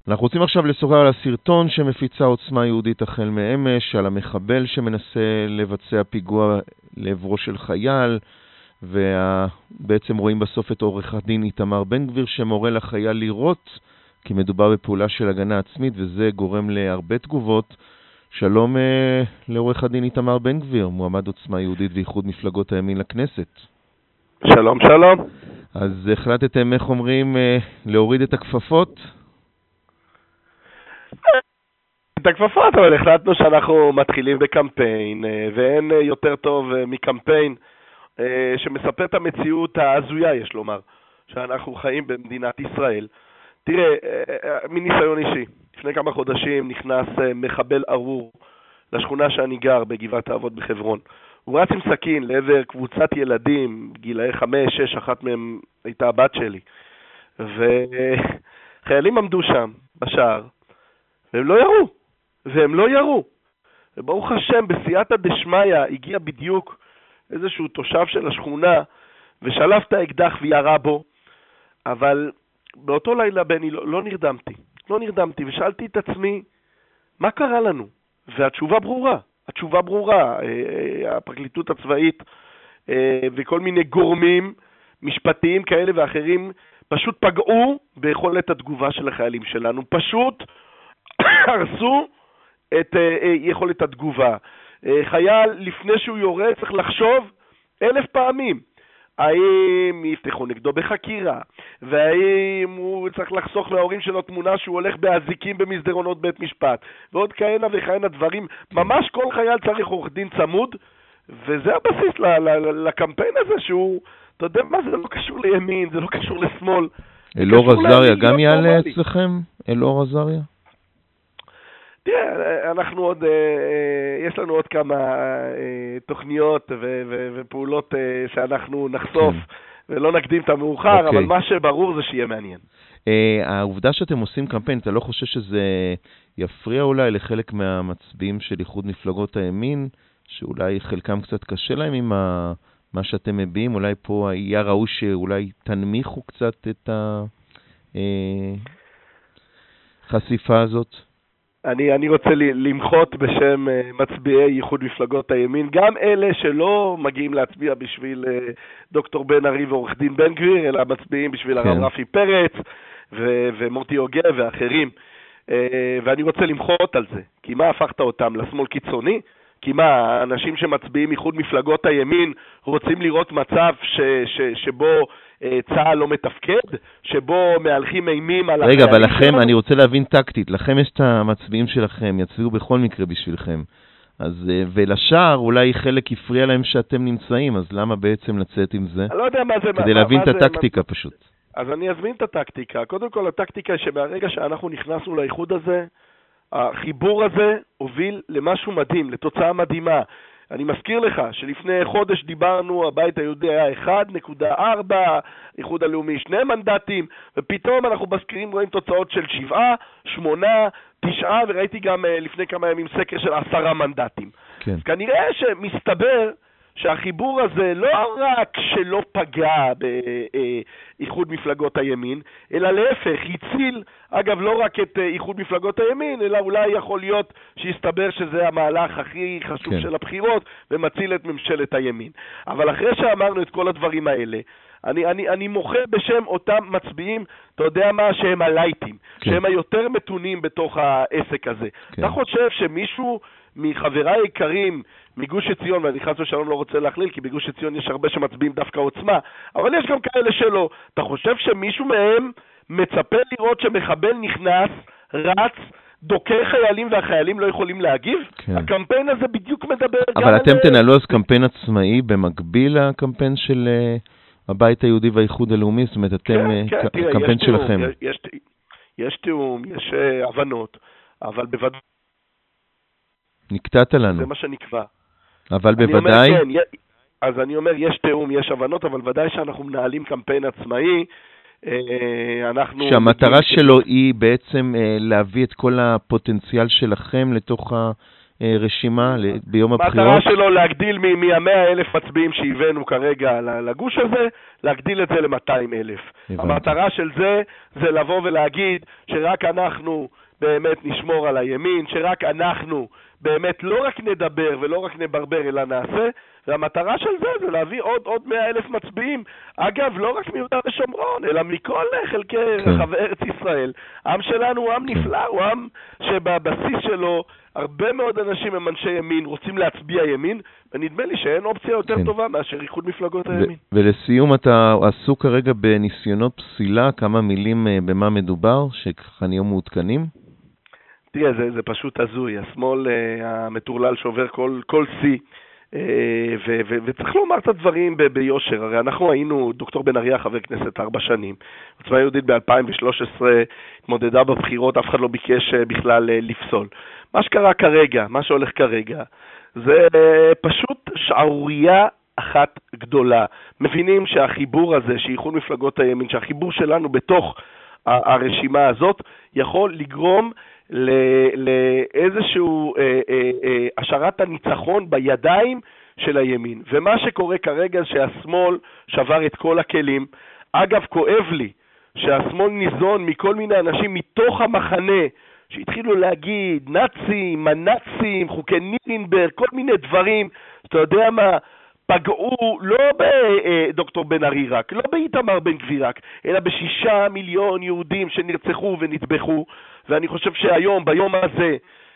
אנחנו רוצים עכשיו לשוחח על הסרטון שמפיצה עוצמה יהודית החל מאמש, על המחבל שמנסה לבצע פיגוע לעברו של חייל, ובעצם רואים בסוף את עורך הדין איתמר בן גביר שמורה לחייל לירות, כי מדובר בפעולה של הגנה עצמית, וזה גורם להרבה תגובות. שלום אה, לעורך הדין איתמר בן גביר, מועמד עוצמה יהודית ואיחוד מפלגות הימין לכנסת. שלום, שלום. אז החלטתם, איך אומרים, אה, להוריד את הכפפות? את הכפפות, אבל החלטנו שאנחנו מתחילים בקמפיין, ואין יותר טוב מקמפיין שמספר את המציאות ההזויה, יש לומר, שאנחנו חיים במדינת ישראל. תראה, מניסיון אישי, לפני כמה חודשים נכנס מחבל ארור לשכונה שאני גר בגבעת האבות בחברון. הוא רץ עם סכין לעבר קבוצת ילדים, גילאי חמש, שש, אחת מהם הייתה הבת שלי. וחיילים עמדו שם בשער, והם לא ירו, והם לא ירו. וברוך השם, בסייעתא דשמיא הגיע בדיוק איזשהו תושב של השכונה, ושלף את האקדח וירה בו, אבל באותו לילה בני לא, לא נרדמתי, לא נרדמתי, ושאלתי את עצמי, מה קרה לנו? והתשובה ברורה, התשובה ברורה, הפרקליטות הצבאית וכל מיני גורמים משפטיים כאלה ואחרים פשוט פגעו ביכולת התגובה של החיילים שלנו, פשוט הרסו את יכולת התגובה. חייל לפני שהוא יורה צריך לחשוב אלף פעמים האם יפתחו נגדו בחקירה, והאם הוא צריך לחסוך להורים שלו תמונה שהוא הולך באזיקים במסדרונות בית משפט, ועוד כהנה וכהנה דברים. ממש כל חייל צריך עורך דין צמוד, וזה הבסיס ל- ל- לקמפיין הזה שהוא, אתה יודע מה, זה לא קשור לימין, זה לא קשור לשמאל. אלאור עזריה גם יעלה אצלכם? אלאור עזריה? תראה, אנחנו עוד, יש לנו עוד כמה תוכניות ופעולות שאנחנו נחשוף, ולא נקדים את המאוחר, אבל מה שברור זה שיהיה מעניין. העובדה שאתם עושים קמפיין, אתה לא חושב שזה יפריע אולי לחלק מהמצביעים של איחוד מפלגות הימין, שאולי חלקם קצת קשה להם עם מה שאתם מביאים? אולי פה היה ראוי שאולי תנמיכו קצת את החשיפה הזאת? אני, אני רוצה למחות בשם מצביעי ייחוד מפלגות הימין, גם אלה שלא מגיעים להצביע בשביל דוקטור בן ארי ועורך דין בן גביר, אלא מצביעים בשביל כן. הרב רפי פרץ ו- ומורטי יוגב ואחרים. ואני רוצה למחות על זה, כי מה הפכת אותם לשמאל קיצוני? כי מה, אנשים שמצביעים ייחוד מפלגות הימין רוצים לראות מצב ש- ש- שבו צה"ל לא מתפקד, שבו מהלכים אימים על החיילים. רגע, אבל לכם, אני רוצה להבין טקטית, לכם יש את המצביעים שלכם, יצביעו בכל מקרה בשבילכם. אז, ולשאר אולי חלק יפריע להם שאתם נמצאים, אז למה בעצם לצאת עם זה? אני לא יודע מה זה. כדי מה, להבין מה את זה, הטקטיקה מה... פשוט. אז אני אזמין את הטקטיקה. קודם כל, הטקטיקה שברגע שאנחנו נכנסנו לאיחוד הזה, החיבור הזה הוביל למשהו מדהים, לתוצאה מדהימה. אני מזכיר לך שלפני חודש דיברנו, הבית היהודי היה אחת נקודה ארבע, איחוד הלאומי שני מנדטים, ופתאום אנחנו בסקרים רואים תוצאות של שבעה, שמונה, תשעה, וראיתי גם לפני כמה ימים סקר של עשרה מנדטים. כן. אז כנראה שמסתבר שהחיבור הזה לא רק שלא פגע באיחוד מפלגות הימין, אלא להפך, הציל, אגב, לא רק את איחוד מפלגות הימין, אלא אולי יכול להיות שיסתבר שזה המהלך הכי חשוב כן. של הבחירות, ומציל את ממשלת הימין. אבל אחרי שאמרנו את כל הדברים האלה, אני, אני, אני מוחה בשם אותם מצביעים, אתה יודע מה, שהם הלייטים, כן. שהם היותר מתונים בתוך העסק הזה. כן. אתה חושב שמישהו מחבריי היקרים מגוש עציון, ואני חס ושלום לא רוצה להכליל, כי בגוש עציון יש הרבה שמצביעים דווקא עוצמה, אבל יש גם כאלה שלא. אתה חושב שמישהו מהם מצפה לראות שמחבל נכנס, רץ, דוקר חיילים והחיילים לא יכולים להגיב? כן. הקמפיין הזה בדיוק מדבר גם אבל על... אתם תנהלו אז קמפיין עצמאי במקביל לקמפיין של הבית היהודי והאיחוד הלאומי? זאת אומרת, אתם, כן, כן, ק- תראה, קמפיין יש שלכם. תיאום, יש, יש, יש תיאום, יש uh, הבנות, אבל בוודאי... נקטעת לנו. זה מה שנקבע. אבל בוודאי... אומר, כן, אז אני אומר, יש תיאום, יש הבנות, אבל ודאי שאנחנו מנהלים קמפיין עצמאי, אנחנו... שהמטרה שלו היא בעצם להביא את כל הפוטנציאל שלכם לתוך רשימה ביום הבחירות. המטרה שלו להגדיל מ-מאה אלף מצביעים שהבאנו כרגע לגוש הזה, להגדיל את זה ל-מאתיים אלף. המטרה של זה זה לבוא ולהגיד שרק אנחנו באמת נשמור על הימין, שרק אנחנו באמת לא רק נדבר ולא רק נברבר אלא נעשה, והמטרה של זה זה להביא עוד עוד מאה אלף מצביעים, אגב לא רק מיהודה ושומרון אלא מכל חלקי כן. רחבי ארץ ישראל. העם שלנו הוא עם נפלא, הוא עם שבבסיס שלו הרבה מאוד אנשים הם אנשי ימין, רוצים להצביע ימין, ונדמה לי שאין אופציה יותר כן. טובה מאשר איחוד מפלגות הימין. ו- ולסיום, אתה עסוק כרגע בניסיונות פסילה, כמה מילים במה מדובר, שככה נהיו מעודכנים? תראה, זה, זה פשוט הזוי, השמאל uh, המטורלל שעובר כל, כל סי, uh, ו- ו- וצריך לומר את הדברים ב- ביושר, הרי אנחנו היינו, דוקטור בן אריה חבר כנסת ארבע שנים, עוצמה יהודית ב-אלפיים ושלוש עשרה התמודדה בבחירות, אף אחד לא ביקש uh, בכלל uh, לפסול. מה שקרה כרגע, מה שהולך כרגע, זה uh, פשוט שערורייה אחת גדולה. מבינים שהחיבור הזה, שאיחוד מפלגות הימין, שהחיבור שלנו בתוך הרשימה הזאת, יכול לגרום לאיזשהו אה, אה, אה, השארת הניצחון בידיים של הימין. ומה שקורה כרגע שהשמאל שבר את כל הכלים. אגב, כואב לי שהשמאל ניזון מכל מיני אנשים מתוך המחנה שהתחילו להגיד נאצים, מנאצים, חוקי נירנברג, כל מיני דברים, אתה יודע מה, פגעו לא בדוקטור בן ארי רק, לא באיתמר בן גביר רק, אלא בשישה מיליון יהודים שנרצחו ונטבחו. ואני חושב שהיום, ביום הזה,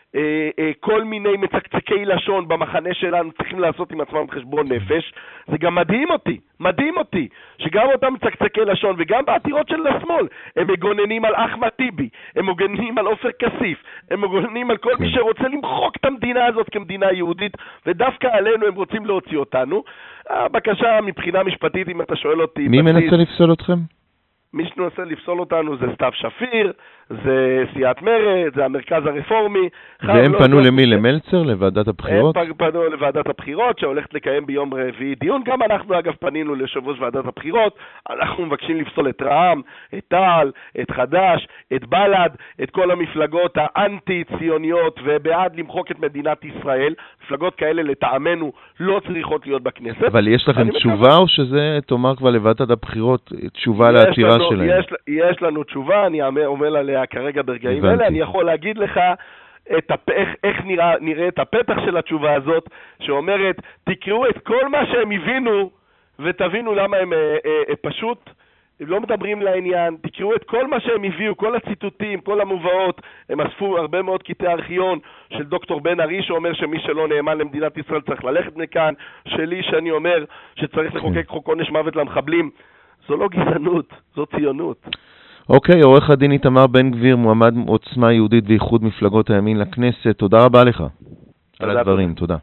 כל מיני מצקצקי לשון במחנה שלנו צריכים לעשות עם עצמם חשבון נפש. זה גם מדהים אותי, מדהים אותי, שגם אותם מצקצקי לשון וגם בעתירות של השמאל, הם מגוננים על אחמד טיבי, הם מגוננים על עופר כסיף, הם מגוננים על כל מי שרוצה למחוק את המדינה הזאת כמדינה יהודית, ודווקא עלינו הם רוצים להוציא אותנו. הבקשה מבחינה משפטית, אם אתה שואל אותי... מי מנסה לפסול אתכם? מי שמנסה לפסול אותנו זה סתיו שפיר, זה סיעת מרד, זה המרכז הרפורמי. והם פנו למי? למלצר? לוועדת הבחירות? הם פנו לוועדת הבחירות שהולכת לקיים ביום רביעי דיון. גם אנחנו אגב פנינו ליושב ראש ועדת הבחירות. אנחנו מבקשים לפסול את רע"מ, את תע"ל, את חד"ש, את בל"ד, את כל המפלגות האנטי-ציוניות ובעד למחוק את מדינת ישראל. מפלגות כאלה לטעמנו לא צריכות להיות בכנסת. אבל יש לכם תשובה או שזה תאמר כבר לוועדת הבחירות תשובה לעתירה שלהם? יש, יש לנו תשובה, אני אומר עליה כרגע ברגעים אלה. אני יכול להגיד לך את הפ... איך, איך נראה, נראה את הפתח של התשובה הזאת, שאומרת, תקראו את כל מה שהם הבינו, ותבינו למה הם אה, אה, פשוט לא מדברים לעניין. תקראו את כל מה שהם הביאו, כל הציטוטים, כל המובאות. הם אספו הרבה מאוד קטעי ארכיון של דוקטור בן ארי, שאומר שמי שלא נאמן למדינת ישראל צריך ללכת מכאן, שלי שאני אומר שצריך לחוקק חוק עונש מוות למחבלים. זו לא גזענות, זו ציונות. אוקיי, עורך הדין איתמר בן גביר, מועמד עוצמה יהודית ואיחוד מפלגות הימין לכנסת, תודה רבה לך על הדברים, תודה.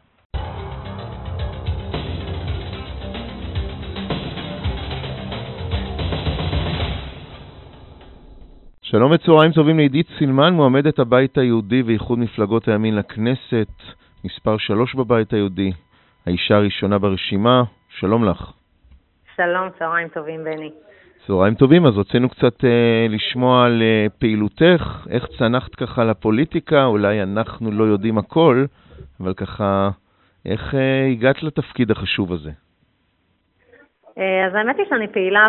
שלום וצהריים טובים לעידית סילמן, מועמדת הבית היהודי ואיחוד מפלגות הימין לכנסת, מספר שלוש בבית היהודי, האישה הראשונה ברשימה, שלום לך. שלום, צהריים טובים בני. צהריים טובים, אז רצינו קצת אה, לשמוע על אה, פעילותך, איך צנחת ככה לפוליטיקה, אולי אנחנו לא יודעים הכל, אבל ככה, איך אה, הגעת לתפקיד החשוב הזה? אה, אז האמת היא שאני פעילה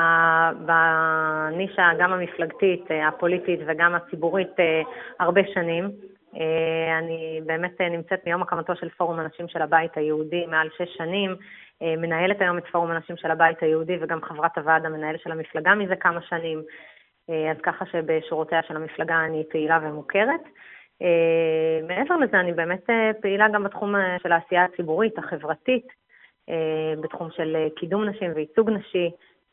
בנישה גם המפלגתית, הפוליטית וגם הציבורית אה, הרבה שנים. אה, אני באמת נמצאת מיום הקמתו של פורום אנשים של הבית היהודי מעל שש שנים, מנהלת היום את פורום אנשים של הבית היהודי וגם חברת הוועד המנהל של המפלגה מזה כמה שנים, אז ככה שבשורותיה של המפלגה אני פעילה ומוכרת. מעבר לזה אני באמת פעילה גם בתחום של העשייה הציבורית, החברתית, בתחום של קידום נשים וייצוג נשי,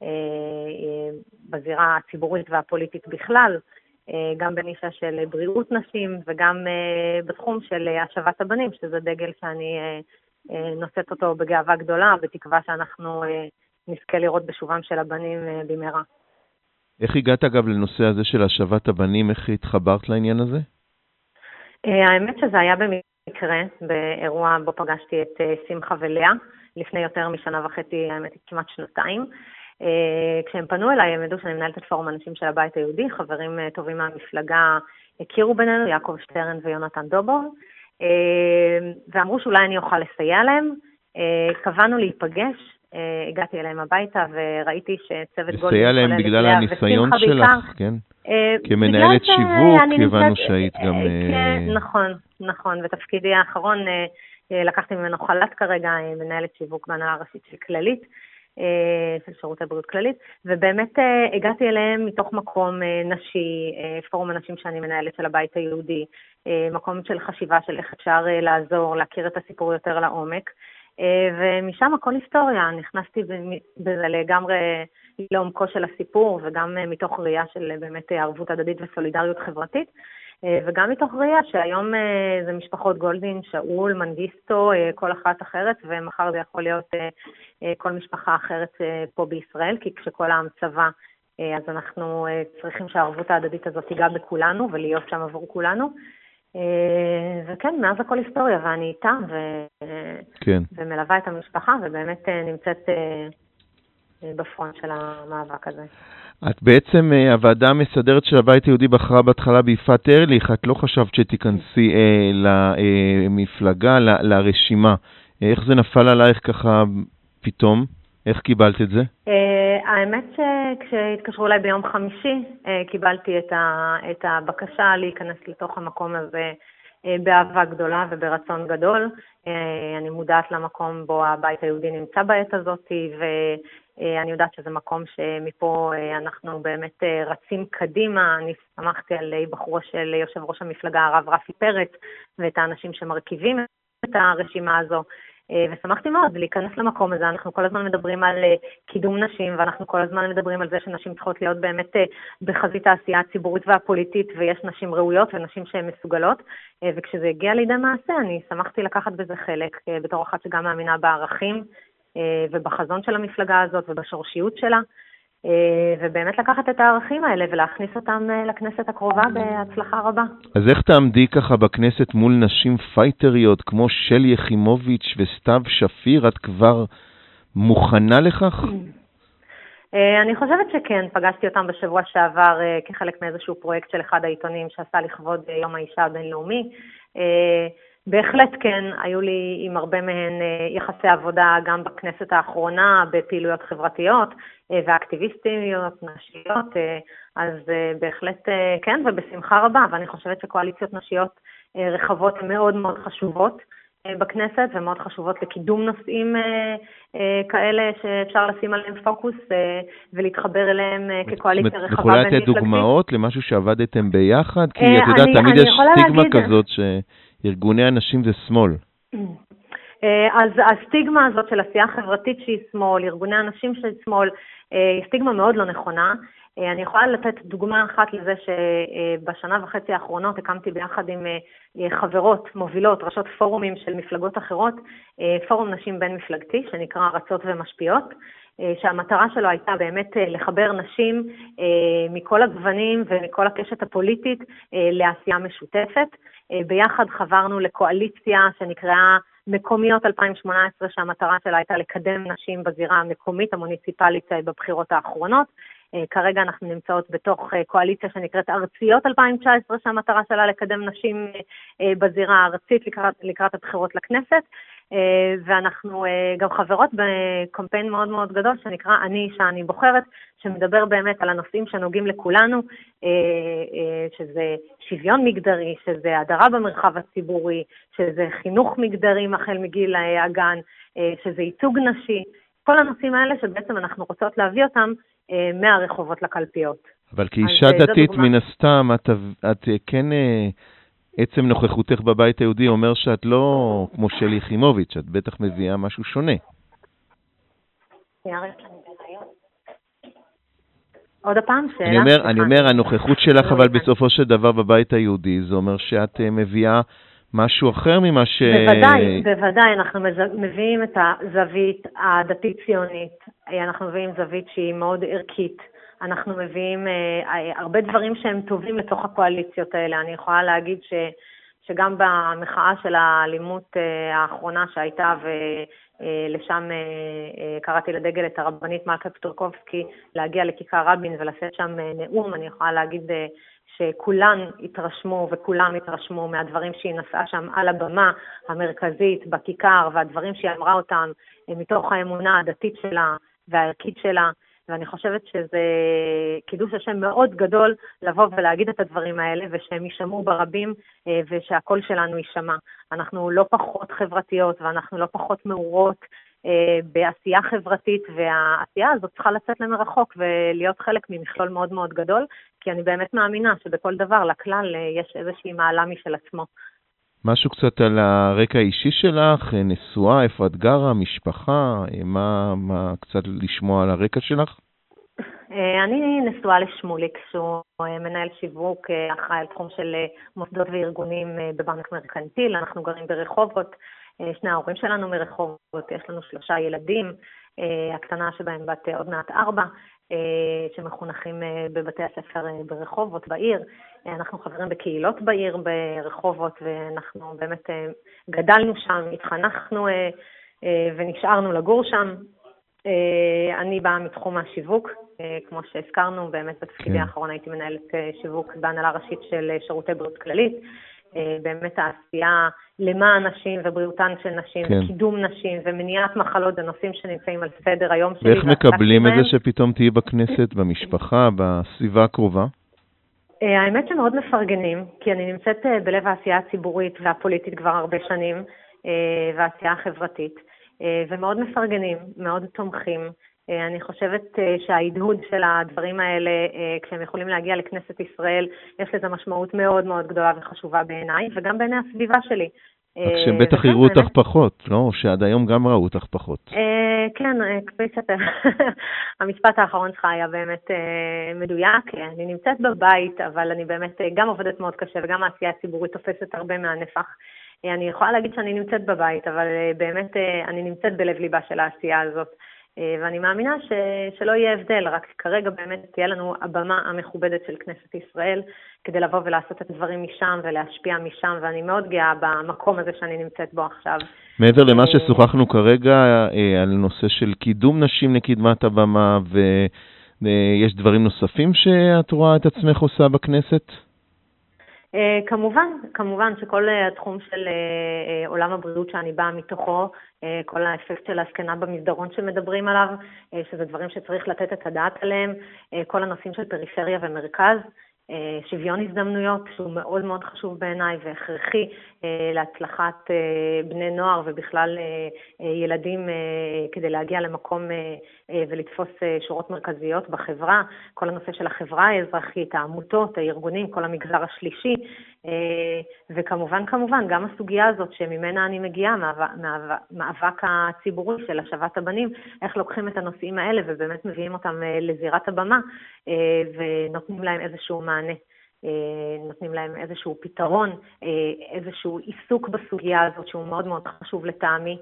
בזירה הציבורית והפוליטית בכלל, גם בנישה של בריאות נשים וגם בתחום של השבת הבנים, שזה דגל שאני נושאת אותו בגאווה גדולה, בתקווה שאנחנו נזכה לראות בשובם של הבנים במהרה. איך הגעת אגב לנושא הזה של השבת הבנים? איך התחברת לעניין הזה? האמת שזה היה במקרה, באירוע בו פגשתי את שמחה ולאה, לפני יותר משנה וחצי, האמת כמעט שנתיים. כשהם פנו אליי, הם ידעו שאני מנהלת את פורום אנשים של הבית היהודי, חברים טובים מהמפלגה הכירו בינינו, יעקב שטרן ויונתן דובוב, ואמרו שאולי אני אוכל לסייע להם. קבענו להיפגש, הגעתי אליהם הביתה וראיתי שצוות גולדין... לסייע להם בגלל הניסיון שלך, כן? כמנהלת שיווק, הבנו שהיית גם... נכון, נכון. בתפקידי האחרון לקחתי ממנו חל"ת כרגע, מנהלת שיווק בהנהלה הראשית של כללית, של שירותי בריאות כללית, ובאמת הגעתי אליהם מתוך מקום נשי, פורום הנשים שאני מנהלת של הבית היהודי, מקום של חשיבה של איך אפשר לעזור, להכיר את הסיפור יותר לעומק, ומשם הכל היסטוריה. נכנסתי בזה לגמרי לעומקו של הסיפור, וגם מתוך ראייה של באמת ערבות הדדית וסולידריות חברתית, וגם מתוך ראייה שהיום זה משפחות גולדין, שאול, מנגיסטו, כל אחת אחרת, ומחר זה יכול להיות כל משפחה אחרת פה בישראל, כי כשכל העם צבא, אז אנחנו צריכים שהערבות ההדדית הזאת תיגע בכולנו, ולהיות שם עבור כולנו. וכן, מאז הכל היסטוריה, ואני איתה, ו... כן. ומלווה את המשפחה, ובאמת נמצאת בפרונט של המאבק הזה. את בעצם, הוועדה המסדרת של הבית היהודי בחרה בהתחלה ביפעת ארליך, את לא חשבת שתיכנסי אה, למפלגה, ל, לרשימה. איך זה נפל עלייך ככה פתאום? איך קיבלת את זה? Uh, האמת שכשהתקשרו אליי ביום חמישי, uh, קיבלתי את, ה, את הבקשה להיכנס לתוך המקום הזה uh, באהבה גדולה וברצון גדול. Uh, אני מודעת למקום בו הבית היהודי נמצא בעת הזאת, ואני יודעת שזה מקום שמפה uh, אנחנו באמת uh, רצים קדימה. אני שמחתי על בחרו של יושב ראש המפלגה הרב רפי פרץ, ואת האנשים שמרכיבים את הרשימה הזו. ושמחתי מאוד להיכנס למקום הזה. אנחנו כל הזמן מדברים על קידום נשים, ואנחנו כל הזמן מדברים על זה שנשים צריכות להיות באמת בחזית העשייה הציבורית והפוליטית, ויש נשים ראויות ונשים שהן מסוגלות, וכשזה הגיע לידי מעשה, אני שמחתי לקחת בזה חלק, בתור אחת שגם מאמינה בערכים, ובחזון של המפלגה הזאת, ובשורשיות שלה, ובאמת לקחת את הערכים האלה ולהכניס אותם לכנסת הקרובה בהצלחה רבה. אז איך תעמדי ככה בכנסת מול נשים פייטריות כמו שלי יחימוביץ' וסתיו שפיר? את כבר מוכנה לכך? אני חושבת שכן, פגשתי אותם בשבוע שעבר כחלק מאיזשהו פרויקט של אחד העיתונים שעשה לכבוד יום האישה הבינלאומי. בהחלט כן, היו לי עם הרבה מהן יחסי עבודה גם בכנסת האחרונה, בפעילויות חברתיות ואקטיביסטיות, נשיות, אז בהחלט כן, ובשמחה רבה, ואני חושבת שקואליציות נשיות רחבות הן מאוד מאוד חשובות בכנסת, ומאוד חשובות לקידום נושאים כאלה שאפשר לשים עליהם פוקוס ולהתחבר אליהם כקואליציה רחבה. יכולה לתת דוגמאות למשהו שעבדתם ביחד? כי את יודעת, תמיד יש סטיגמה כזאת ש... ארגוני אנשים זה שמאל. אז הסטיגמה הזאת של עשייה חברתית שהיא שמאל, ארגוני אנשים של שמאל, היא סטיגמה מאוד לא נכונה. אני יכולה לתת דוגמה אחת לזה שבשנה וחצי האחרונות הקמתי ביחד עם חברות מובילות, ראשות פורומים של מפלגות אחרות, פורום נשים בין מפלגתי שנקרא רצות ומשפיעות, שהמטרה שלו הייתה באמת לחבר נשים מכל הגוונים ומכל הקשת הפוליטית לעשייה משותפת. ביחד חברנו לקואליציה שנקראה מקומיות אלפיים שמונה עשרה, שהמטרה שלה הייתה לקדם נשים בזירה המקומית המוניציפלית בבחירות האחרונות. כרגע אנחנו נמצאות בתוך קואליציה שנקראת ארציות אלפיים תשע עשרה, שהמטרה שלה לקדם נשים בזירה הארצית לקראת, לקראת הבחירות לכנסת. ואנחנו גם חברות בקמפיין מאוד מאוד גדול שנקרא אני שאני בוחרת, שמדבר באמת על הנושאים שנוגעים לכולנו, שזה שוויון מגדרי, שזה הדרה במרחב הציבורי, שזה חינוך מגדרי החל מגיל הגן, שזה ייצוג נשי, כל הנושאים האלה שבעצם אנחנו רוצות להביא אותם מהרחובות לקלפיות. אבל כאישה דתית מן הסתם, את, את כן... עצם נוכחותך בבית היהודי אומר שאת לא כמו שלי יחימוביץ', את בטח מביאה משהו שונה. עוד הפעם שאלה. אני אומר, אני אומר, הנוכחות שלך אבל בסופו של דבר בבית היהודי, זה אומר שאת מביאה משהו אחר ממה ש... בוודאי, בוודאי, אנחנו מביאים את הזווית הדתית ציונית, אנחנו מביאים זווית שהיא מאוד ערכית, אנחנו מביאים אה, הרבה דברים שהם טובים לתוך הקואליציות האלה. אני יכולה להגיד שגם במחאה של האלימות האחרונה שהייתה, ולשם קראתי לדגל את הרבנית מלכה פטרקובסקי להגיע לכיכר רבין ולשאת שם נאום, אני יכולה להגיד שכולן התרשמו וכולם התרשמו מהדברים שהיא נשאה שם על הבמה המרכזית בכיכר, והדברים שהיא אמרה אותם מתוך האמונה הדתית שלה והערכית שלה, ואני חושבת שזה קידוש השם מאוד גדול לבוא ולהגיד את הדברים האלה, ושהם יישמעו ברבים, ושהקול שלנו יישמע. אנחנו לא פחות חברתיות, ואנחנו לא פחות מאורות בעשייה חברתית, והעשייה הזאת צריכה לצאת למרחוק, ולהיות חלק ממכלול מאוד מאוד גדול, כי אני באמת מאמינה שבכל דבר, לכלל, יש איזושהי מעלה משל עצמו. משהו קצת על הרקע האישי שלך, נשואה, איפה את גרה, משפחה, מה, מה קצת לשמוע על הרקע שלך? אני נשואה לשמוליק, שהוא מנהל שיווק, אחראי על תחום של מוסדות וארגונים בבנק מרקנטיל, אנחנו גרים ברחובות, שני ההורים שלנו מרחובות, יש לנו שלושה ילדים, הקטנה שבהם בת עוד מעט ארבע, שמחונכים בבתי הספר ברחובות, בעיר. אנחנו חברים בקהילות בעיר, ברחובות, ואנחנו באמת גדלנו שם, התחנכנו ונשארנו לגור שם. אני באה מתחום השיווק, כמו שהזכרנו, באמת בתפקידי האחרון הייתי מנהלת שיווק בהנהלה ראשית של שירותי בריאות כללית. באמת העשייה למען נשים ובריאותן של נשים, כן. וקידום נשים ומניעת מחלות, הנושאים שנמצאים על סדר היום שלי. ואיך מקבלים את זה שפתאום תהיי בכנסת, במשפחה, בסביבה הקרובה? האמת שמאוד מפרגנים, כי אני נמצאת בלב העשייה הציבורית והפוליטית כבר הרבה שנים, והעשייה החברתית, ומאוד מפרגנים, מאוד תומכים. אני חושבת שההדהוד של הדברים האלה, כשהם יכולים להגיע לכנסת ישראל, יש לזה משמעות מאוד מאוד גדולה וחשובה בעיניי, וגם בעיני הסביבה שלי. רק שהם בטח יראו אותך פחות, לא? או שעד היום גם ראו אותך פחות. כן, כפי שאתה... המשפט האחרון שלך היה באמת מדויק. אני נמצאת בבית, אבל אני באמת גם עובדת מאוד קשה, וגם העשייה הציבורית תופסת הרבה מהנפח. אני יכולה להגיד שאני נמצאת בבית, אבל באמת אני נמצאת בלב ליבה של העשייה הזאת. ואני מאמינה ש, שלא יהיה הבדל, רק כרגע באמת תהיה לנו הבמה המכובדת של כנסת ישראל, כדי לבוא ולעשות את הדברים משם ולהשפיע משם, ואני מאוד גאה במקום הזה שאני נמצאת בו עכשיו. מעבר למה ששוחחנו כרגע על נושא של קידום נשים לקדמת הבמה, ויש דברים נוספים שאת רואה את עצמך עושה בכנסת? כמובן, כמובן שכל התחום של עולם הבריאות שאני באה מתוכו, כל האפקט של הזקנה במסדרון שמדברים עליו, שזה דברים שצריך לתת את הדעת עליהם, כל הנושאים של פריפריה ומרכז, שוויון הזדמנויות, שהוא מאוד מאוד חשוב בעיניי והכרחי להצלחת בני נוער ובכלל ילדים כדי להגיע למקום ולתפוס שורות מרכזיות בחברה, כל הנושא של החברה האזרחית, העמותות, הארגונים, כל המגזר השלישי, וכמובן כמובן גם הסוגיה הזאת שממנה אני מגיעה, מאבק הציבורי של השבת הבנים, איך לוקחים את הנושאים האלה ובאמת מביאים אותם לזירת הבמה ונותנים להם איזשהו מענה, נותנים להם איזשהו פתרון, איזשהו עיסוק בסוגיה הזאת שהוא מאוד מאוד חשוב לטעמי.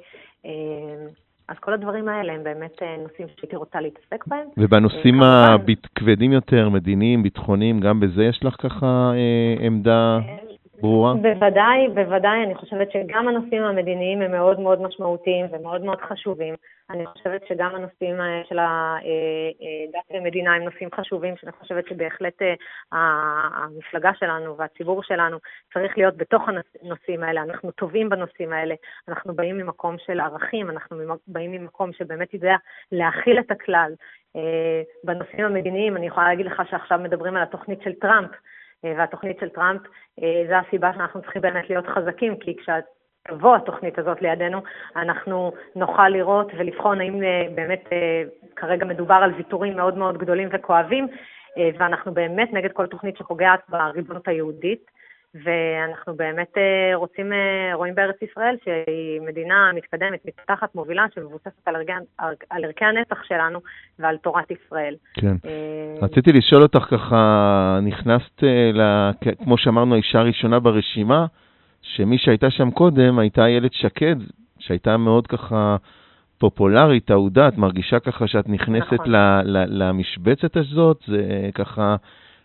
אז כל הדברים האלה הם באמת נושאים שהייתי רוצה להתעסק בהם. ובנושאים הכבדים יותר, מדיניים, ביטחוניים, גם בזה יש לך ככה עמדה ברורה? בוודאי, בוודאי. אני חושבת שגם הנושאים המדיניים הם מאוד מאוד משמעותיים ומאוד מאוד חשובים. אני חושבת שגם הנושאים של הדת ומדינה הם נושאים חשובים, שאני חושבת שבהחלט המפלגה שלנו והציבור שלנו צריך להיות בתוך הנושאים האלה. אנחנו טובים בנושאים האלה, אנחנו באים ממקום של ערכים, אנחנו באים ממקום שבאמת יודע להכיל את הכלל. בנושאים המדיניים אני יכולה להגיד לך שעכשיו מדברים על התוכנית של טראמפ, והתוכנית של טראמפ, זה הסיבה שאנחנו צריכים באמת להיות חזקים, כי כשתבוא התוכנית הזאת לידינו, אנחנו נוכל לראות ולבחון האם באמת כרגע מדובר על ויתורים מאוד מאוד גדולים וכואבים, ואנחנו באמת נגד כל תוכנית שפוגעת בריבונות היהודית, ואנחנו באמת רוצים, רואים בארץ ישראל שהיא מדינה מתקדמת, מתפתחת, מובילה, שמבוססת על, על ערכי הנצח שלנו ועל תורת ישראל. כן. רציתי לשאול אותך ככה, נכנסת, כמו שאמרנו, האישה הראשונה ברשימה, שמי שהייתה שם קודם הייתה איילת שקד, שהייתה מאוד ככה פופולרית, אהודה, את מרגישה ככה שאת נכנסת נכון. ל, ל, למשבצת הזאת, זה ככה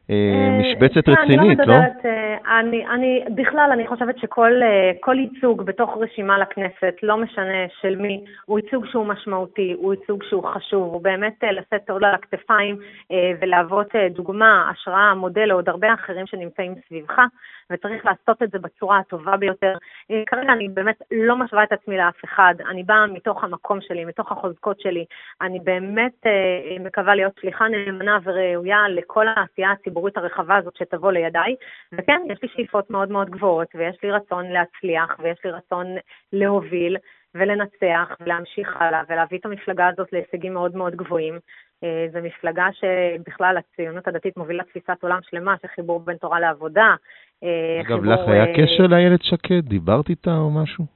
משבצת רצינית, לא? אני, אני, בכלל, אני חושבת שכל כל ייצוג בתוך רשימה לכנסת, לא משנה של מי, הוא ייצוג שהוא משמעותי, הוא ייצוג שהוא חשוב, הוא באמת לשאת עולה על הכתפיים ולהוות דוגמה, השראה, מודל לעוד הרבה אחרים שנמצאים סביבך, וצריך לעשות את זה בצורה הטובה ביותר. כרגע אני באמת לא משווה את עצמי לאף אחד, אני באה מתוך המקום שלי, מתוך החוזקות שלי, אני באמת מקווה להיות שליחה נאמנה וראויה לכל העשייה הציבורית הרחבה הזאת שתבוא לידיי, וכן, יש לי שאיפות מאוד מאוד גבוהות, ויש לי רצון להצליח, ויש לי רצון להוביל ולנצח, ולהמשיך הלאה, ולהביא את המפלגה הזאת להישגים מאוד מאוד גבוהים. זו מפלגה שבכלל הציונות הדתית מובילה תפיסת עולם שלמה, שחיבור בין תורה לעבודה. אגב, לך היה קשר לאיילת שקד? דיברת איתה או משהו?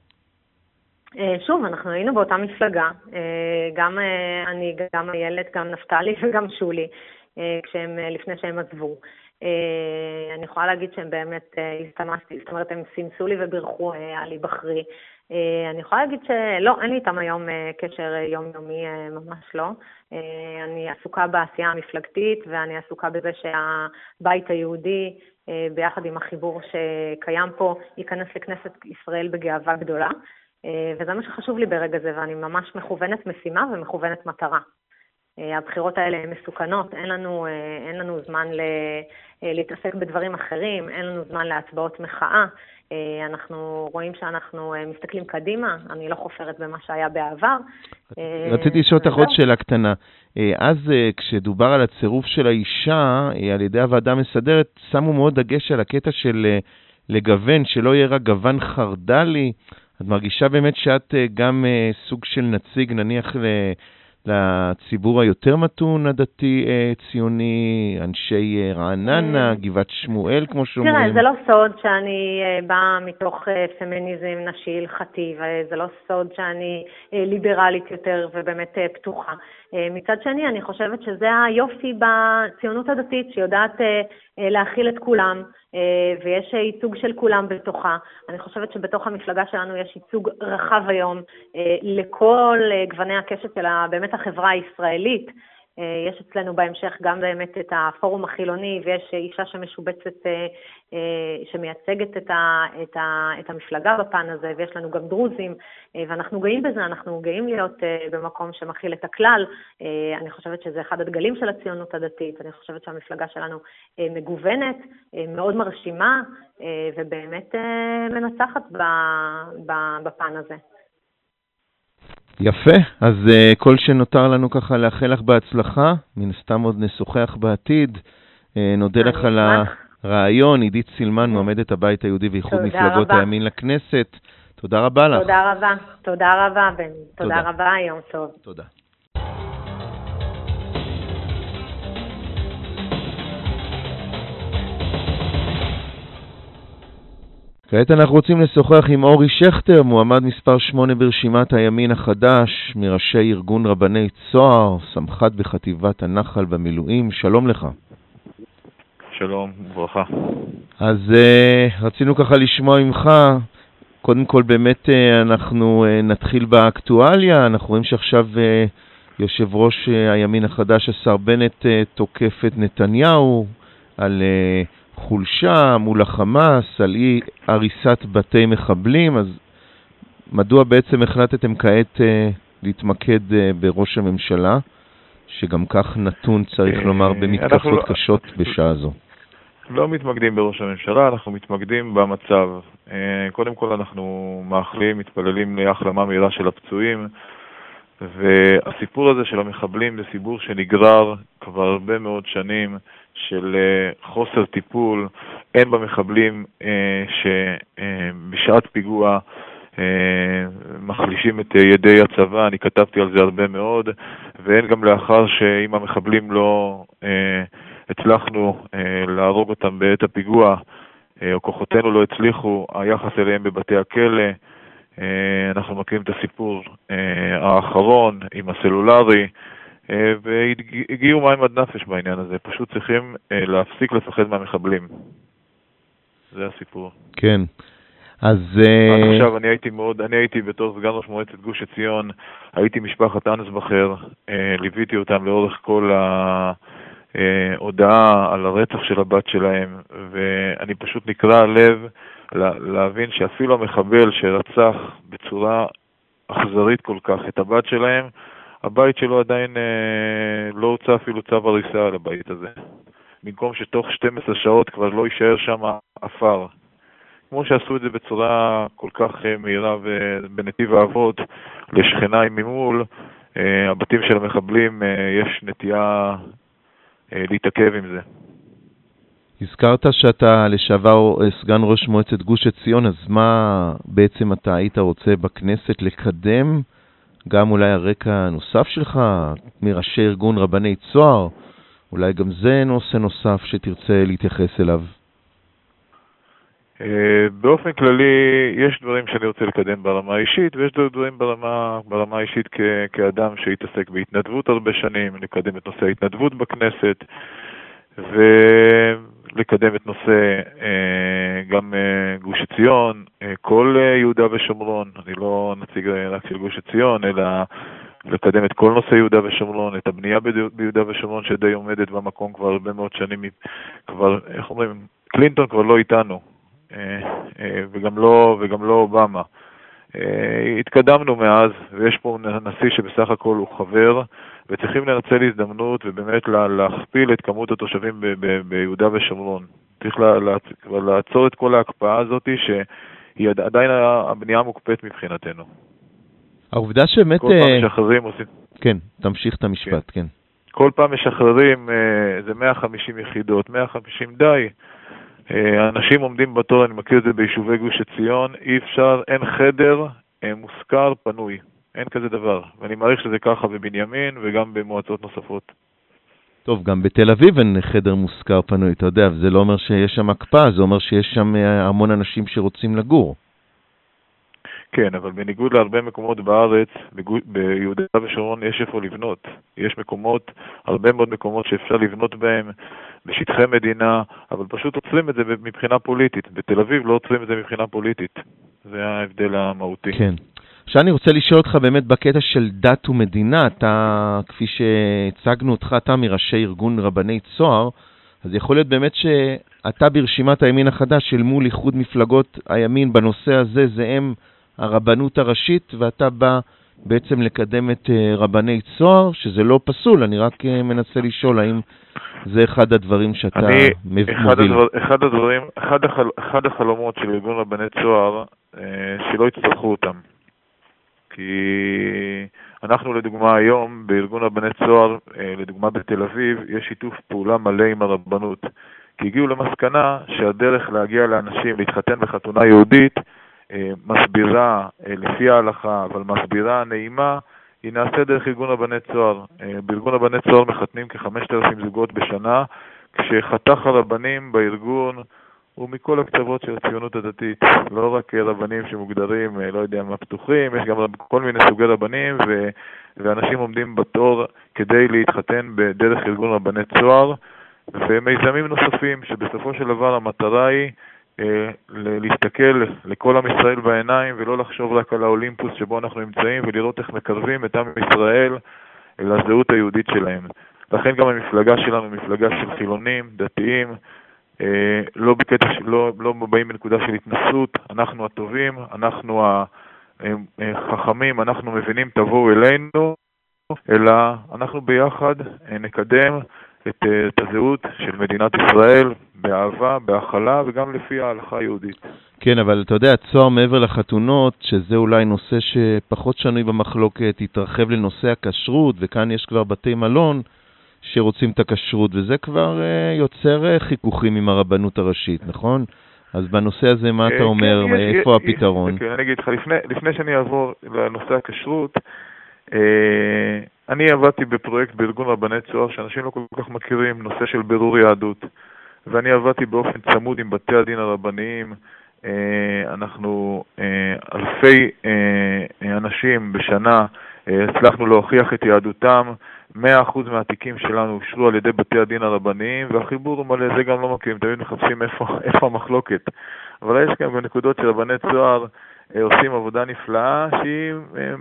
שוב, אנחנו היינו באותה מפלגה, גם אני, גם איילת, גם נפתלי וגם שולי, כשהם, לפני שהם עזבו. אני יכולה להגיד שהם באמת הסתמשתי, זאת אומרת, הם סימסו לי וברכו על היבחרי. אני יכולה להגיד שלא, אין לי איתם היום קשר יומיומי, ממש לא. אני עסוקה בעשייה המפלגתית, ואני עסוקה בזה שהבית היהודי, ביחד עם החיבור שקיים פה, ייכנס לכנסת ישראל בגאווה גדולה. וזה מה שחשוב לי ברגע זה, ואני ממש מכוונת משימה ומכוונת מטרה. הבחירות האלה הן מסוכנות, אין לנו, אין לנו זמן להתעסק בדברים אחרים, אין לנו זמן להצבעות מחאה. אנחנו רואים שאנחנו מסתכלים קדימה, אני לא חופרת במה שהיה בעבר. רציתי לשאול אותך עוד שאלה קטנה. אז כשדובר על הצירוף של האישה על ידי הוועדה המסדרת, שמו מאוד דגש על הקטע של לגוון, שלא יהיה רק גוון חרדלי. את מרגישה באמת שאת גם סוג של נציג, נניח לציבור היותר מתון, הדתי ציוני, אנשי רעננה, גבעת שמואל, כמו שאומרים? תראה, זה לא סוד שאני באה מתוך פמיניזם נשי הלכתי, וזה לא סוד שאני ליברלית יותר ובאמת פתוחה. מצד שני, אני חושבת שזה היופי בציונות הדתית, שיודעת להכיל את כולם, ויש ייצוג של כולם בתוכה. אני חושבת שבתוך המפלגה שלנו יש ייצוג רחב היום לכל גווני הקשת של באמת החברה הישראלית. יש אצלנו בהמשך גם באמת את הפורום החילוני, ויש אישה שמשובצת, שמייצגת את, ה, את, ה, את המפלגה בפן הזה, ויש לנו גם דרוזים, ואנחנו גאים בזה, אנחנו גאים להיות במקום שמכיל את הכלל. אני חושבת שזה אחד הדגלים של הציונות הדתית, אני חושבת שהמפלגה שלנו מגוונת, מאוד מרשימה, ובאמת מנצחת בפן הזה. יפה, אז uh, כל שנותר לנו ככה לאחל לך בהצלחה, מן סתם עוד נשוחח בעתיד, uh, נודה לך על הרעיון, עידית סילמן, מועמדת הבית היהודי ואיחוד מפלגות הימין לכנסת, תודה רבה לך. תודה רבה, תודה רבה בן, תודה, תודה רבה, יום טוב. תודה. כעת אנחנו רוצים לשוחח עם אורי שכטר, מועמד מספר שמונה ברשימת הימין החדש, מראשי ארגון רבני צוהר, סמח"ט בחטיבת הנחל במילואים. שלום לך. שלום, ברכה. אז uh, רצינו ככה לשמוע ממך, קודם כל באמת uh, אנחנו uh, נתחיל באקטואליה, אנחנו רואים שעכשיו uh, יושב ראש uh, הימין החדש, השר בנט, uh, תוקף את נתניהו על... Uh, חולשה מול החמאס, על אי הריסת בתי מחבלים, אז מדוע בעצם החלטתם כעת אה, להתמקד אה, בראש הממשלה, שגם כך נתון צריך לומר במתקפות לא, קשות בשעה זו? לא מתמקדים בראש הממשלה, אנחנו מתמקדים במצב. אה, קודם כל אנחנו מאחלים, מתפללים להחלמה מהירה של הפצועים, והסיפור הזה של המחבלים זה סיפור שנגרר כבר הרבה מאוד שנים, של חוסר טיפול, אין במחבלים שבשעת פיגוע מחלישים את ידי הצבא, אני כתבתי על זה הרבה מאוד, ואין גם לאחר שאם המחבלים לא הצלחנו להרוג אותם בעת הפיגוע, או כוחותינו לא הצליחו, היחס אליהם בבתי הכלא, אנחנו מכירים את הסיפור האחרון עם הסלולרי, והגיעו מים עד נפש בעניין הזה. פשוט צריכים להפסיק לפחד מהמחבלים. זה הסיפור. כן. אז... עכשיו אני הייתי מאוד, אני הייתי בתור סגן ראש מועצת גוש עציון, הייתי משפחת אנסבכר, ליוויתי אותם לאורך כל הודעה על הרצח של הבת שלהם, ואני פשוט נקרע הלב להבין שאפילו המחבל שרצח בצורה אכזרית כל כך את הבת שלהם, הבית שלו עדיין לא הוצא אפילו צו הריסה על הבית הזה. במקום שתוך שתים עשרה שעות כבר לא יישאר שם אפר. כמו שעשו את זה בצורה כל כך מהירה ובנתיב האבות לשכניים ממול, הבתים של המחבלים יש נטייה להתעכב עם זה. הזכרת שאתה לשעבר סגן ראש מועצת גוש עציון, אז מה בעצם אתה היית רוצה בכנסת לקדם? גם אולי הרקע הנוסף שלך, מראשי ארגון רבני צוהר, אולי גם זה נושא נוסף שתרצה להתייחס אליו. באופן כללי, יש דברים שאני רוצה לקדם ברמה האישית, ויש דברים ברמה, ברמה האישית כ, כאדם שהתעסק בהתנדבות הרבה שנים, לקדם את נושא ההתנדבות בכנסת, ולקדם את נושא גם גוש עציון, כל יהודה ושומרון, אני לא נציג רק של גוש עציון, אלא לקדם את כל נושא יהודה ושומרון, את הבנייה ביהודה ושומרון שדי עומדת במקום כבר הרבה מאוד שנים, כבר, איך אומרים, קלינטון כבר לא איתנו. וגם לא, וגם לא אובמה. התקדמנו מאז, ויש פה נשיא שבסך הכל הוא חבר, וצריכים לנצל הזדמנות ובאמת להכפיל את כמות התושבים ב- ב- ביהודה ושומרון. צריך לה- לה- לעצור את כל ההקפאה הזאת, שהיא עדיין הבנייה מוקפאת מבחינתנו. העובדה שבאמת... כל פעם משחררים עושים... כן, תמשיך את המשפט, כן. כן. כל פעם משחררים, זה מאה וחמישים יחידות, מאה וחמישים די. אנשים עומדים בתור, אני מכיר את זה ביישובי גוש עציון, אי אפשר, אין חדר מושכר פנוי, אין כזה דבר. ואני מעריך שזה ככה בבנימין וגם במועצות נוספות. טוב, גם בתל אביב אין חדר מושכר פנוי, אתה יודע, זה לא אומר שיש שם הקפאה, זה אומר שיש שם המון אנשים שרוצים לגור. כן, אבל בניגוד להרבה מקומות בארץ, ביהודה ושומרון יש איפה לבנות. יש מקומות, הרבה מאוד מקומות שאפשר לבנות בהם בשטחי מדינה, אבל פשוט עוצרים את זה מבחינה פוליטית. בתל אביב לא עוצרים את זה מבחינה פוליטית. זה ההבדל המהותי. כן. עכשיו אני רוצה לשאול אותך באמת בקטע של דת ומדינה, אתה, כפי שהצגנו אותך, אתה מראשי ארגון רבני צוהר, אז יכול להיות באמת שאתה ברשימת הימין החדש של מול איחוד מפלגות הימין בנושא הזה, זה הם הרבנות הראשית, ואתה בא בעצם לקדם את רבני צוהר, שזה לא פסול, אני רק מנסה לשאול האם זה אחד הדברים שאתה אני, מוביל. אחד, הדבר, אחד הדברים, אחד, החל, אחד החלומות של ארגון רבני צוהר, שלא יצטרכו אותם. כי אנחנו לדוגמה היום בארגון רבני צוהר, לדוגמה בתל אביב, יש שיתוף פעולה מלא עם הרבנות. כי הגיעו למסקנה שהדרך להגיע לאנשים להתחתן בחתונה יהודית, מסבירה לפי ההלכה, אבל מסבירה נעימה, היא נעשה דרך ארגון רבני צוהר. בארגון רבני צוהר מחתנים כ-חמשת אלפים זוגות בשנה, כשחתך הרבנים בארגון הוא מכל הקצוות של הציונות הדתית. לא רק רבנים שמוגדרים, לא יודע מה, פתוחים, יש גם כל מיני סוגי רבנים, ו- ואנשים עומדים בתור כדי להתחתן בדרך ארגון רבני צוהר, ומיזמים נוספים שבסופו של דבר המטרה היא להסתכל לכל עם ישראל בעיניים ולא לחשוב רק על האולימפוס שבו אנחנו נמצאים ולראות איך מקרבים את עם ישראל לזהות היהודית שלהם. לכן גם המפלגה שלנו היא מפלגה של חילונים, דתיים, לא בקטע שלא לא באים בנקודה של התנסות, אנחנו הטובים, אנחנו החכמים, אנחנו מבינים תבואו אלינו, אלא אנחנו ביחד נקדם את, את הזהות של מדינת ישראל באהבה, בהכלה וגם לפי ההלכה היהודית. כן, אבל אתה יודע, צוהר מעבר לחתונות, שזה אולי נושא שפחות שנוי במחלוקת, התרחב לנושא הכשרות, וכאן יש כבר בתי מלון שרוצים את הכשרות, וזה כבר uh, יוצר uh, חיכוכים עם הרבנות הראשית, נכון? אז בנושא הזה מה אתה אומר, כן, יש, איפה יש, הפתרון? כן, אני אגיד לך, לפני, לפני שאני אעבור לנושא הכשרות, אני עבדתי בפרויקט בארגון רבני צוהר שאנשים לא כל כך מכירים, נושא של בירור יהדות, ואני עבדתי באופן צמוד עם בתי הדין הרבניים. אנחנו אלפי אנשים בשנה הצלחנו להוכיח את יהדותם, מאה אחוז מהתיקים שלנו אושרו על ידי בתי הדין הרבניים, והחיבור הוא מלא, זה גם לא מכירים, תמיד מחפשים איפה, איפה המחלוקת. אבל יש גם נקודות של רבני צוהר עושים עבודה נפלאה שהיא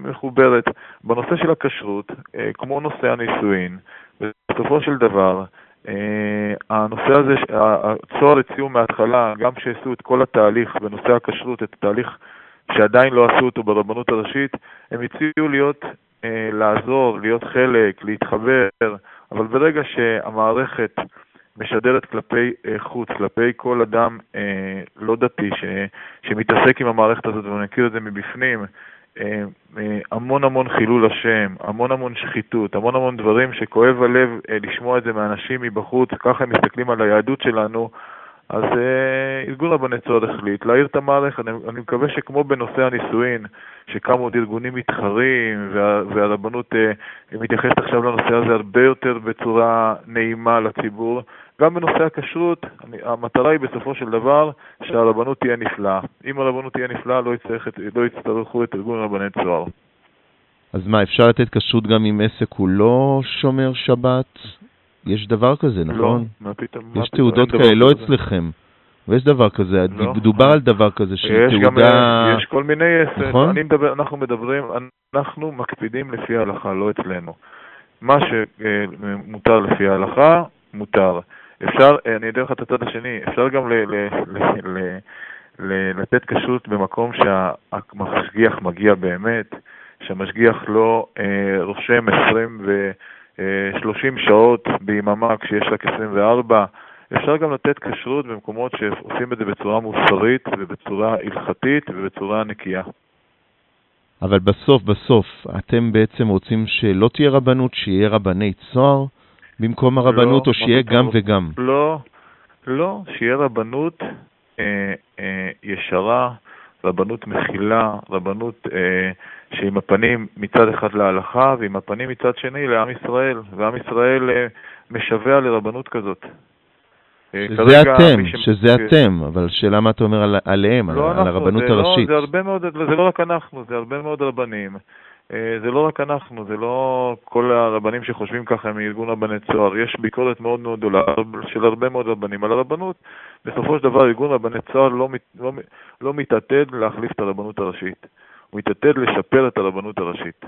מחוברת. בנושא של הכשרות, כמו נושא הנישואין, בסופו של דבר, הנושא הזה, הצוהר הציעו מההתחלה, גם כשעשו את כל התהליך בנושא הכשרות, את התהליך שעדיין לא עשו אותו ברבנות הראשית, הם הציעו להיות, לעזור, להיות חלק, להתחבר, אבל ברגע שהמערכת משדרת כלפי חוץ, כלפי כל אדם לא דתי ש, שמתעסק עם המערכת הזאת ומכיר את זה מבפנים, המון המון חילול השם, המון המון שחיתות, המון המון דברים שכואב הלב לשמוע את זה מאנשים מבחוץ, ככה הם מסתכלים על היהדות שלנו, אז ארגון רבני צוהר החליט להעיר את המערכת. אני, אני מקווה שכמו בנושא הנישואין, שקמו עוד ארגונים מתחרים, וה, והרבנות מתייחסת עכשיו לנושא הזה הרבה יותר בצורה נעימה לציבור, גם בנושא הכשרות, אני, המטרה היא בסופו של דבר שהרבנות תהיה נפלאה. אם הרבנות תהיה נפלאה, לא, יצטרך, לא יצטרכו את ארגון רבני צוהר. אז מה, אפשר לתת כשרות גם אם עסק הוא לא שומר שבת? יש דבר כזה, נכון? לא, מה פתאום? יש תעודות כאלה, לא אצלכם. ויש דבר כזה, דובר על דבר כזה של תעודה... יש כל מיני... נכון? אנחנו מדברים, אנחנו מקפידים לפי ההלכה, לא אצלנו. מה שמותר לפי ההלכה, מותר. אפשר, אני אדע לך את הצד השני, אפשר גם לתת כשרות במקום שהמשגיח מגיע באמת, שהמשגיח לא רושם עשרים ו-שלושים שעות ביממה כשיש רק עשרים וארבע. אפשר גם לתת כשרות במקומות שעושים את זה בצורה מוסרית ובצורה הלכתית ובצורה נקייה. אבל בסוף, בסוף, אתם בעצם רוצים שלא תהיה רבנות, שיהיה רבני צוהר במקום הרבנות, לא, או שיהיה גם וגם? לא, לא, שיהיה רבנות אה, אה, ישרה, רבנות מכילה, רבנות אה, שעם הפנים מצד אחד להלכה, ועם הפנים מצד שני לעם ישראל, ועם ישראל אה, משווה לרבנות כזאת. שזה אתם, שזה אתם, אבל שאלה מה אתה אומר על, עליהם, לא על, על הרבנות זה הראשית. לא, זה הרבה מאוד, זה לא רק אנחנו, זה הרבה מאוד רבנים. זה לא רק אנחנו, זה לא כל הרבנים שחושבים ככה מארגון רבני צוהר. יש ביקורת מאוד מאוד גדולה של הרבה מאוד רבנים על הרבנות. בסופו של דבר ארגון רבני צוהר לא, לא, לא מתעתד להחליף את הרבנות הראשית. הוא מתעתד לשפר את הרבנות הראשית.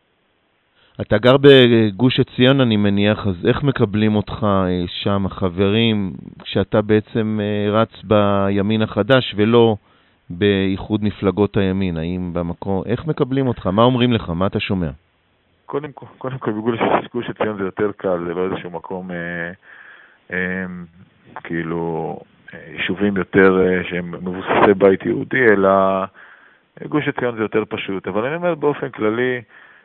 אתה גר בגוש עציון, אני מניח, אז איך מקבלים אותך שם, החברים, כשאתה בעצם רץ בימין החדש ולא באיחוד מפלגות הימין? האם במקום, איך מקבלים אותך? מה אומרים לך? מה אתה שומע? קודם כל, קודם כל בגוש עציון זה יותר קל, זה לא איזשהו מקום, אה, אה, כאילו, יישובים יותר אה, שהם מבוססי בית יהודי, אלא גוש עציון זה יותר פשוט. אבל אני אומר באופן כללי,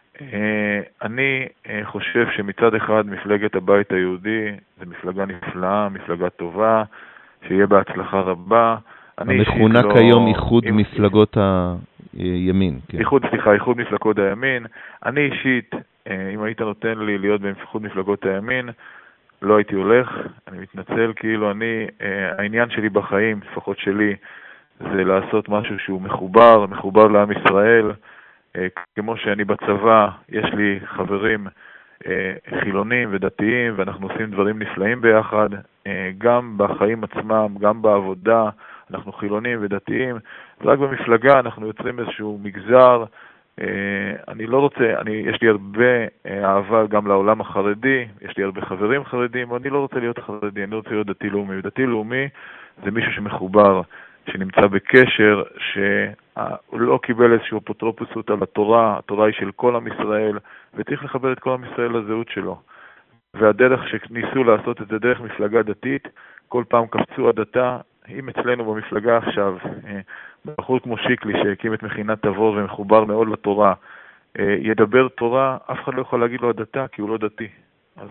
אני חושב שמצד אחד מפלגת הבית היהודי זה מפלגה נפלאה, מפלגה טובה, שיהיה בהצלחה רבה. המכונה כיום איחוד מפלגות הימין. איחוד, סליחה, איחוד מפלגות הימין. אני אישית, אם היית נותן לי להיות באיחוד מפלגות הימין, לא הייתי הולך. אני מתנצל, כאילו אני, העניין שלי בחיים, לפחות שלי, זה לעשות משהו שהוא מחובר, מחובר לעם ישראל. כמו שאני בצבא, יש לי חברים חילונים ודתיים, ואנחנו עושים דברים נפלאים ביחד, גם בחיים עצמם, גם בעבודה, אנחנו חילונים ודתיים, ורק במפלגה אנחנו יוצרים איזשהו מגזר. אני לא רוצה, אני, יש לי הרבה אהבה גם לעולם החרדי, יש לי הרבה חברים חרדים, ואני לא רוצה להיות חרדי, אני רוצה להיות דתי לאומי. ודתי לאומי זה מישהו שמחובר, שנמצא בקשר, שהוא לא קיבל איזושהי אפוטרופסות על התורה, התורה היא של כל עם ישראל, וצריך לחבר את כל עם ישראל לזהות שלו. והדרך שניסו לעשות את זה דרך מפלגה דתית, כל פעם קפצו הדתה. אם אצלנו במפלגה עכשיו, בחור כמו שיקלי שהקים את מכינת תבור ומחובר מאוד לתורה, ידבר תורה, אף אחד לא יכול להגיד לו הדתה, כי הוא לא דתי. אז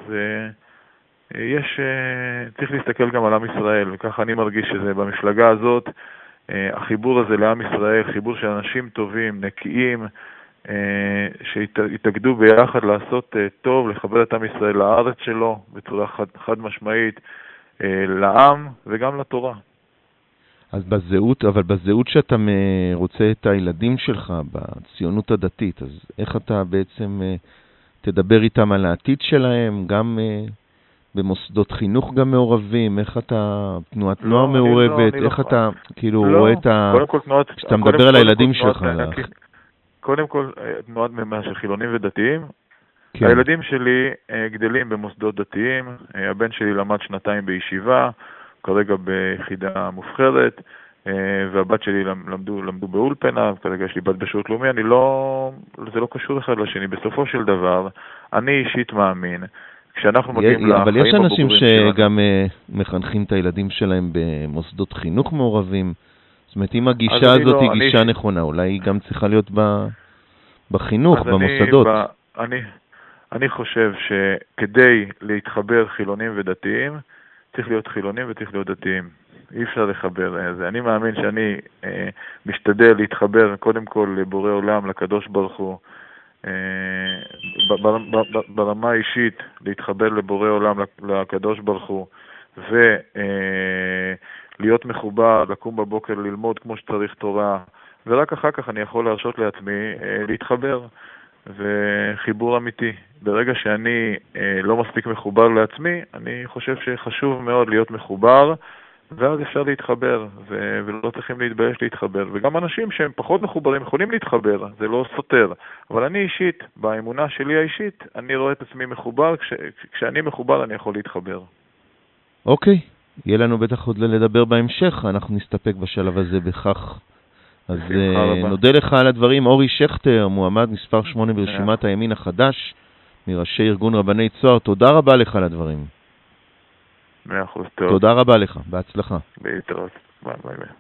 יש, צריך להסתכל גם על עם ישראל, וככה אני מרגיש שזה במפלגה הזאת, החיבור הזה לעם ישראל, חיבור של אנשים טובים, נקיים, שהתאגדו ביחד לעשות טוב, לחבר את עם ישראל לארץ שלו, בצורה חד, חד משמעית, לעם וגם לתורה. אז בזהות, אבל בזהות שאתה רוצה את הילדים שלך, בציונות הדתית, אז איך אתה בעצם תדבר איתם על העתיד שלהם, גם במוסדות חינוך גם מעורבים, איך אתה, תנועת נוער מעורבת, איך אתה כאילו רואה את ה... כשאתה מדבר על הילדים שלך. קודם כל, תנועת ממש של חילונים ודתיים, כן. הילדים שלי גדלים במוסדות דתיים, הבן שלי למד שנתיים בישיבה, כרגע ביחידה מובחרת, והבת שלי למדו, למדו באולפנה, כרגע יש לי בת בשירות לאומי, אני לא, זה לא קשור אחד לשני. בסופו של דבר, אני אישית מאמין, כשאנחנו מגיעים לחיים הבוגרים שלנו... אבל יש אנשים שגם מחנכים את הילדים שלהם במוסדות חינוך מעורבים, זאת אומרת, אם הגישה הזאת היא גישה נכונה, אולי היא גם צריכה להיות בחינוך, במוסדות. אני, אני חושב שכדי להתחבר חילונים ודתיים, צריך להיות חילונים וצריך להיות דתיים. אי אפשר לחבר זה. אני מאמין שאני אה, משתדל להתחבר קודם כל לבורא עולם, לקדוש ברוך הוא, אה, ברמה האישית להתחבר לבורא עולם, לקדוש ברוך הוא, ולהיות מחובר, לקום בבוקר, ללמוד כמו שצריך תורה, ורק אחר כך אני יכול להרשות לעצמי אה, להתחבר. וחיבור אמיתי. ברגע שאני אה, לא מספיק מחובר לעצמי, אני חושב שחשוב מאוד להיות מחובר, ואז אפשר להתחבר, ו- ולא צריכים להתבייש להתחבר. וגם אנשים שהם פחות מחוברים יכולים להתחבר, זה לא סותר. אבל אני אישית, באמונה שלי האישית, אני רואה את עצמי מחובר, כש- כשאני מחובר אני יכול להתחבר. אוקיי, יהיה לנו בטח עוד לדבר בהמשך, אנחנו נסתפק בשלב הזה בכך. אז נודה לך על הדברים. אורי שכטר, מועמד מספר שמונה ברשימת הימין החדש, מראשי ארגון רבני צוהר, תודה רבה לך על הדברים. מאה אחוז, טוב. תודה רבה לך, בהצלחה. להתראות, ביי ביי ביי.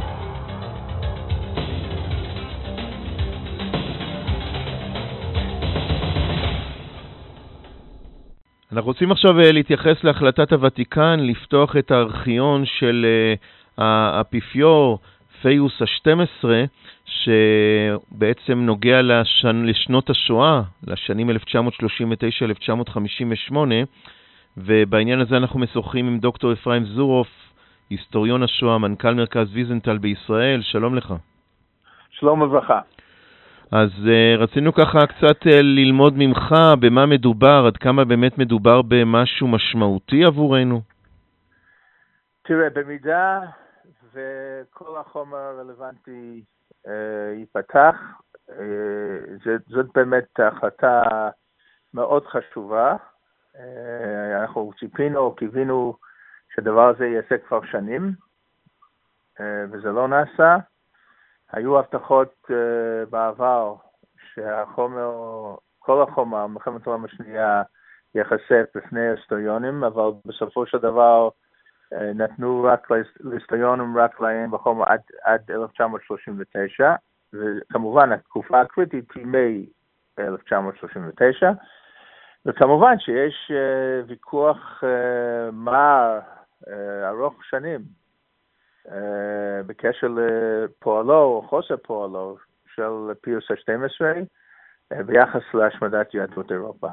אנחנו רוצים עכשיו להתייחס להחלטת הוותיקן, לפתוח את הארכיון של האפיפיור, פיוס ה-שתים עשרה, שבעצם נוגע לשנ... לשנות השואה, לשנים אלף תשע מאות שלושים ותשע עד אלף תשע מאות חמישים ושמונה, ובעניין הזה אנחנו משוחחים עם דוקטור אפרים זורוף, היסטוריון השואה, מנכ"ל מרכז ויזנטל בישראל. שלום לך. שלום וברכה. אז uh, רצינו ככה קצת uh, ללמוד ממך במה מדובר, עד כמה באמת מדובר במשהו משמעותי עבורנו. תראה, במידה וכל החומר הרלוונטי אה, ייפתח, אה, זאת, זאת באמת החלטה מאוד חשובה. אה, אנחנו ציפינו, קיווינו שהדבר הזה יעשה כבר שנים, אה, וזה לא נעשה. היו הבטחות אה, בעבר שהחומר, כל החומר, מלחמת העולם השנייה, ייחשף בפני היסטוריונים, אבל בסופו של דבר נתנו רק להיסטוריונים רק להם בחומר עד, עד אלף תשע מאות שלושים ותשע, וכמובן התקופה הקריטית היא מי אלף תשע מאות שלושים ותשע, וכמובן שיש uh, ויכוח uh, מר uh, ארוך שנים uh, בקשר לפועלו או חוסר פועלו של פיוס ה-שתים עשרה uh, ביחס להשמדת יהדות אירופה.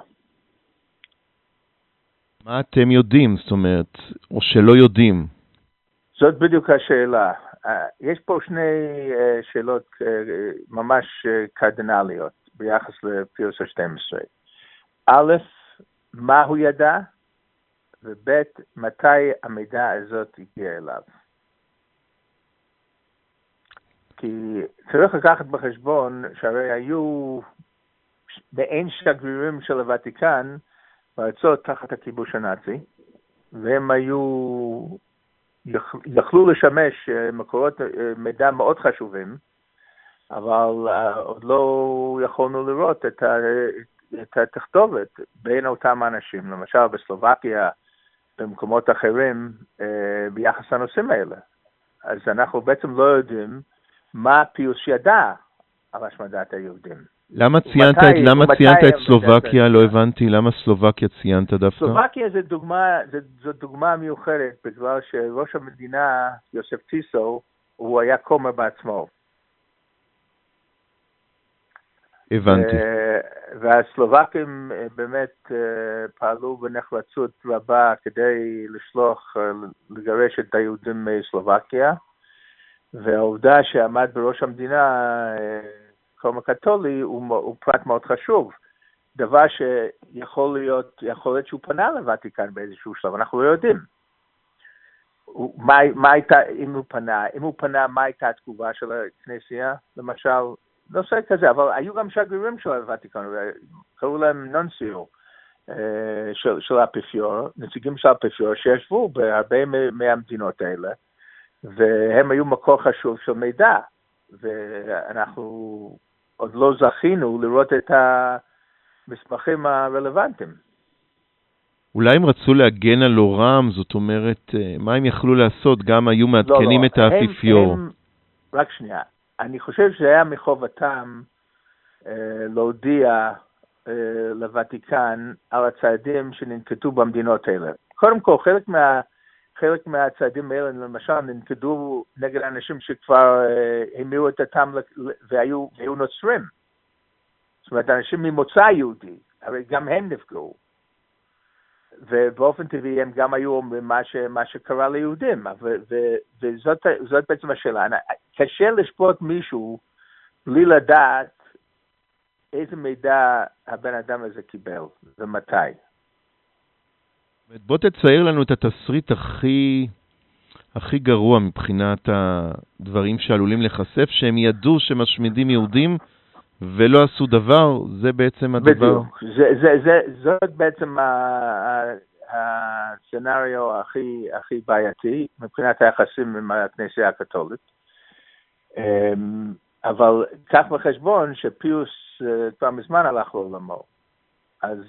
מה אתם יודעים, זאת אומרת, או שלא יודעים? זאת בדיוק השאלה. יש פה שני שאלות ממש קרדינליות ביחס לפיוס ה-שתים עשרה. א', מה הוא ידע, וב', מתי המידע הזאת הגיע אליו. כי צריך לקחת בחשבון שהרי היו מעין שגרירים של הוותיקן, בארצות תחת הכיבוש הנאצי, והם היו, יכלו לשמש מקורות מידע מאוד חשובים, אבל עוד לא יכולנו לראות את, ה, את התכתובת בין אותם אנשים, למשל בסלובקיה, במקומות אחרים, ביחס לנושאים האלה. אז אנחנו בעצם לא יודעים מה פיוס ידע על השמדת היהודים. למה ציינת, ומתי, למה ומתי ציינת את סלובקיה? לא הבנתי, למה סלובקיה ציינת דווקא? סלובקיה זה דוגמה, זה, זו דוגמה מיוחדת, בגלל שראש המדינה, יוסף טיסו, הוא היה כומר בעצמו. הבנתי. והסלובקים באמת פעלו בנחרצות רבה כדי לשלוח, לגרש את היהודים מסלובקיה, והעובדה שעמד בראש המדינה, כומר קתולי, הוא, הוא פרט מאוד חשוב. דבר שיכול להיות, יכול להיות שהוא פנה לוותיקן באיזשהו שלב, אנחנו לא יודעים. הוא, מה, מה הייתה, אם הוא פנה, אם הוא פנה, מה הייתה התגובה של הכנסייה? למשל, נושא כזה, אבל היו גם שגרירים של הוותיקן, קראו להם נונסיו של, של האפיפיור, נציגים של האפיפיור, שישבו בהרבה מהמדינות האלה, והם היו מקור חשוב של מידע, ואנחנו עוד לא זכינו לראות את המסמכים הרלוונטיים. אולי הם רצו להגן על אורם, זאת אומרת, מה הם יכלו לעשות? גם היו מעדכנים לא, לא. את האפיפיור. הם, הם, רק שנייה, אני חושב שזה היה מחובתם אה, להודיע אה, לוותיקן על הצעדים שננקטו במדינות האלה. קודם כל, חלק מה... חלק מהצעדים האלה, למשל, ננקדו נגד אנשים שכבר אה, המיעו את הטעם והיו, והיו נוצרים. זאת אומרת, אנשים ממוצא יהודי, הרי גם הם נפגעו. ובאופן טבעי הם גם היו אומרים מה, ש, מה שקרה ליהודים. ו, ו, וזאת זאת בעצם השאלה. קשה לשפוט מישהו בלי לדעת איזה מידע הבן אדם הזה קיבל ומתי. בוא תצייר לנו את התסריט הכי, הכי גרוע מבחינת הדברים שעלולים לחשף, שהם ידעו שמשמידים יהודים ולא עשו דבר, זה בעצם הדבר. בדיוק, זה, זה, זה, זאת בעצם הסצנריו הכי, הכי בעייתי מבחינת היחסים עם הכנסייה הקתולית. אבל כך בחשבון שפיוס כבר מזמן הלך לעולמו. אז...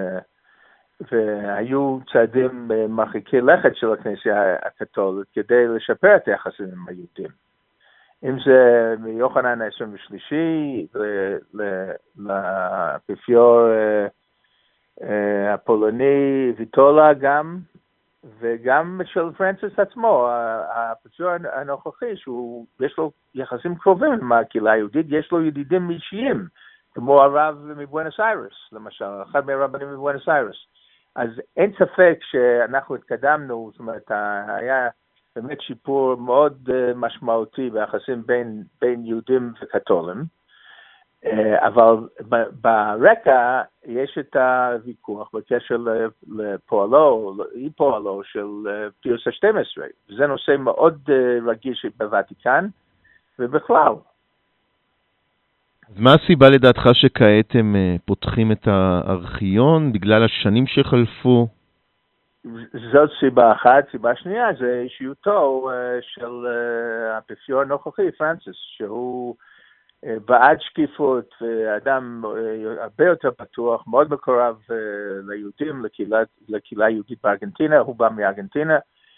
והיו צעדים מרחיקי לכת של הכנסייה הקתולית כדי לשפר את היחסים עם היהודים. אם זה מיוחנן ה-עשרים ושלישי לאפיפיור הפולני ויטולה גם, וגם של פרנסיס עצמו, האפיפיור הנוכחי, שיש לו יחסים קרובים עם הקהילה היהודית, יש לו ידידים אישיים, כמו הרב מבואנוס איירס, למשל, אחד מהרבנים מבואנוס איירס. אז אין ספק שאנחנו התקדמנו, זאת אומרת, היה באמת שיפור מאוד משמעותי ביחסים בין, בין יהודים וקתולים, אבל ברקע יש את הוויכוח בקשר לפועלו, אי פועלו של פיוס ה-שתים עשרה. זה נושא מאוד רגיש בוותיקן ובכלל. מה הסיבה לדעתך שכעת הם פותחים את הארכיון? בגלל השנים שחלפו? זאת סיבה אחת. סיבה שנייה זה אישיותו של האפיפיור הנוכחי, פרנסיס, שהוא בעד שקיפות ואדם הרבה יותר פתוח, מאוד מקורב ליהודים, לקהילה, לקהילה יהודית בארגנטינה, הוא בא מארגנטינה,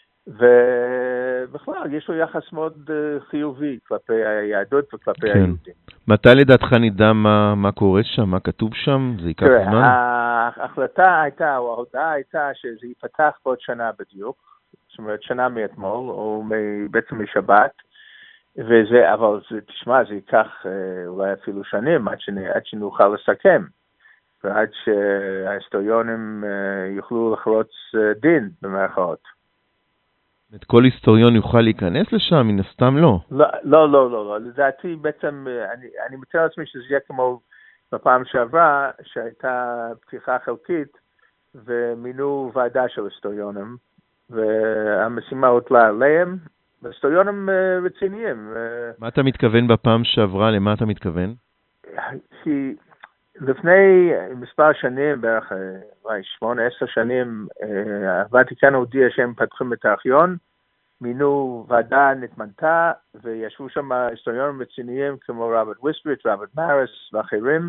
ובכלל יש לו יחס מאוד חיובי כלפי היהדות וכלפי כן. היהודים. מתי לדעתך נדע מה, מה קורה שם, מה כתוב שם? זה ייקח תראה, זמן? ההחלטה הייתה, או ההודעה הייתה שזה ייפתח בעוד שנה בדיוק, זאת אומרת שנה מאתמול, או בעצם משבת, וזה, אבל זה, תשמע, זה ייקח אולי אפילו שנים עד, שנ, עד שנוכל לסכם, ועד שההיסטוריונים יוכלו לחרוץ דין במרכאות. את כל היסטוריון יוכל להיכנס לשם? מן הסתם לא. לא, לא, לא, לא, לא. לדעתי בעצם, אני, אני מתאר לעצמי שזה יהיה כמו בפעם שעברה, שהייתה פתיחה חלקית, ומינו ועדה של היסטוריונים, והמשימה הוטלה עליהם, והיסטוריונים רציניים. מה אתה מתכוון בפעם שעברה? למה אתה מתכוון? כי לפני מספר שנים, בערך שמונה, עשר שנים, הוותיקן הודיע שהם פתחים את הארכיון, מינו ועדה נתמנתה, וישבו שם היסטוריונים רציניים כמו רוברט וויסטריץ', רוברט מאריס ואחרים,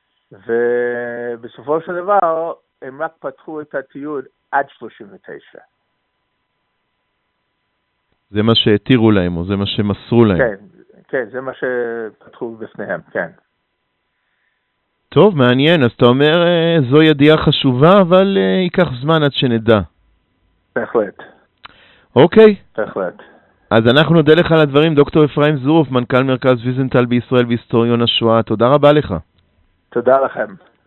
ובסופו של דבר הם רק פתחו את התיעוד עד שלושים ותשע. זה מה שהתירו להם, או זה מה שמסרו להם? כן, כן, זה מה שפתחו בפניהם, כן. טוב, מעניין. אז אתה אומר, זו ידיעה חשובה, אבל ייקח זמן עד שנדע. בהחלט. אוקיי. בהחלט. אז אנחנו נודה לך על הדברים, דוקטור אפרים זורוף, מנכ"ל מרכז ויזנטל בישראל והיסטוריון השואה. תודה רבה לך. תודה לכם.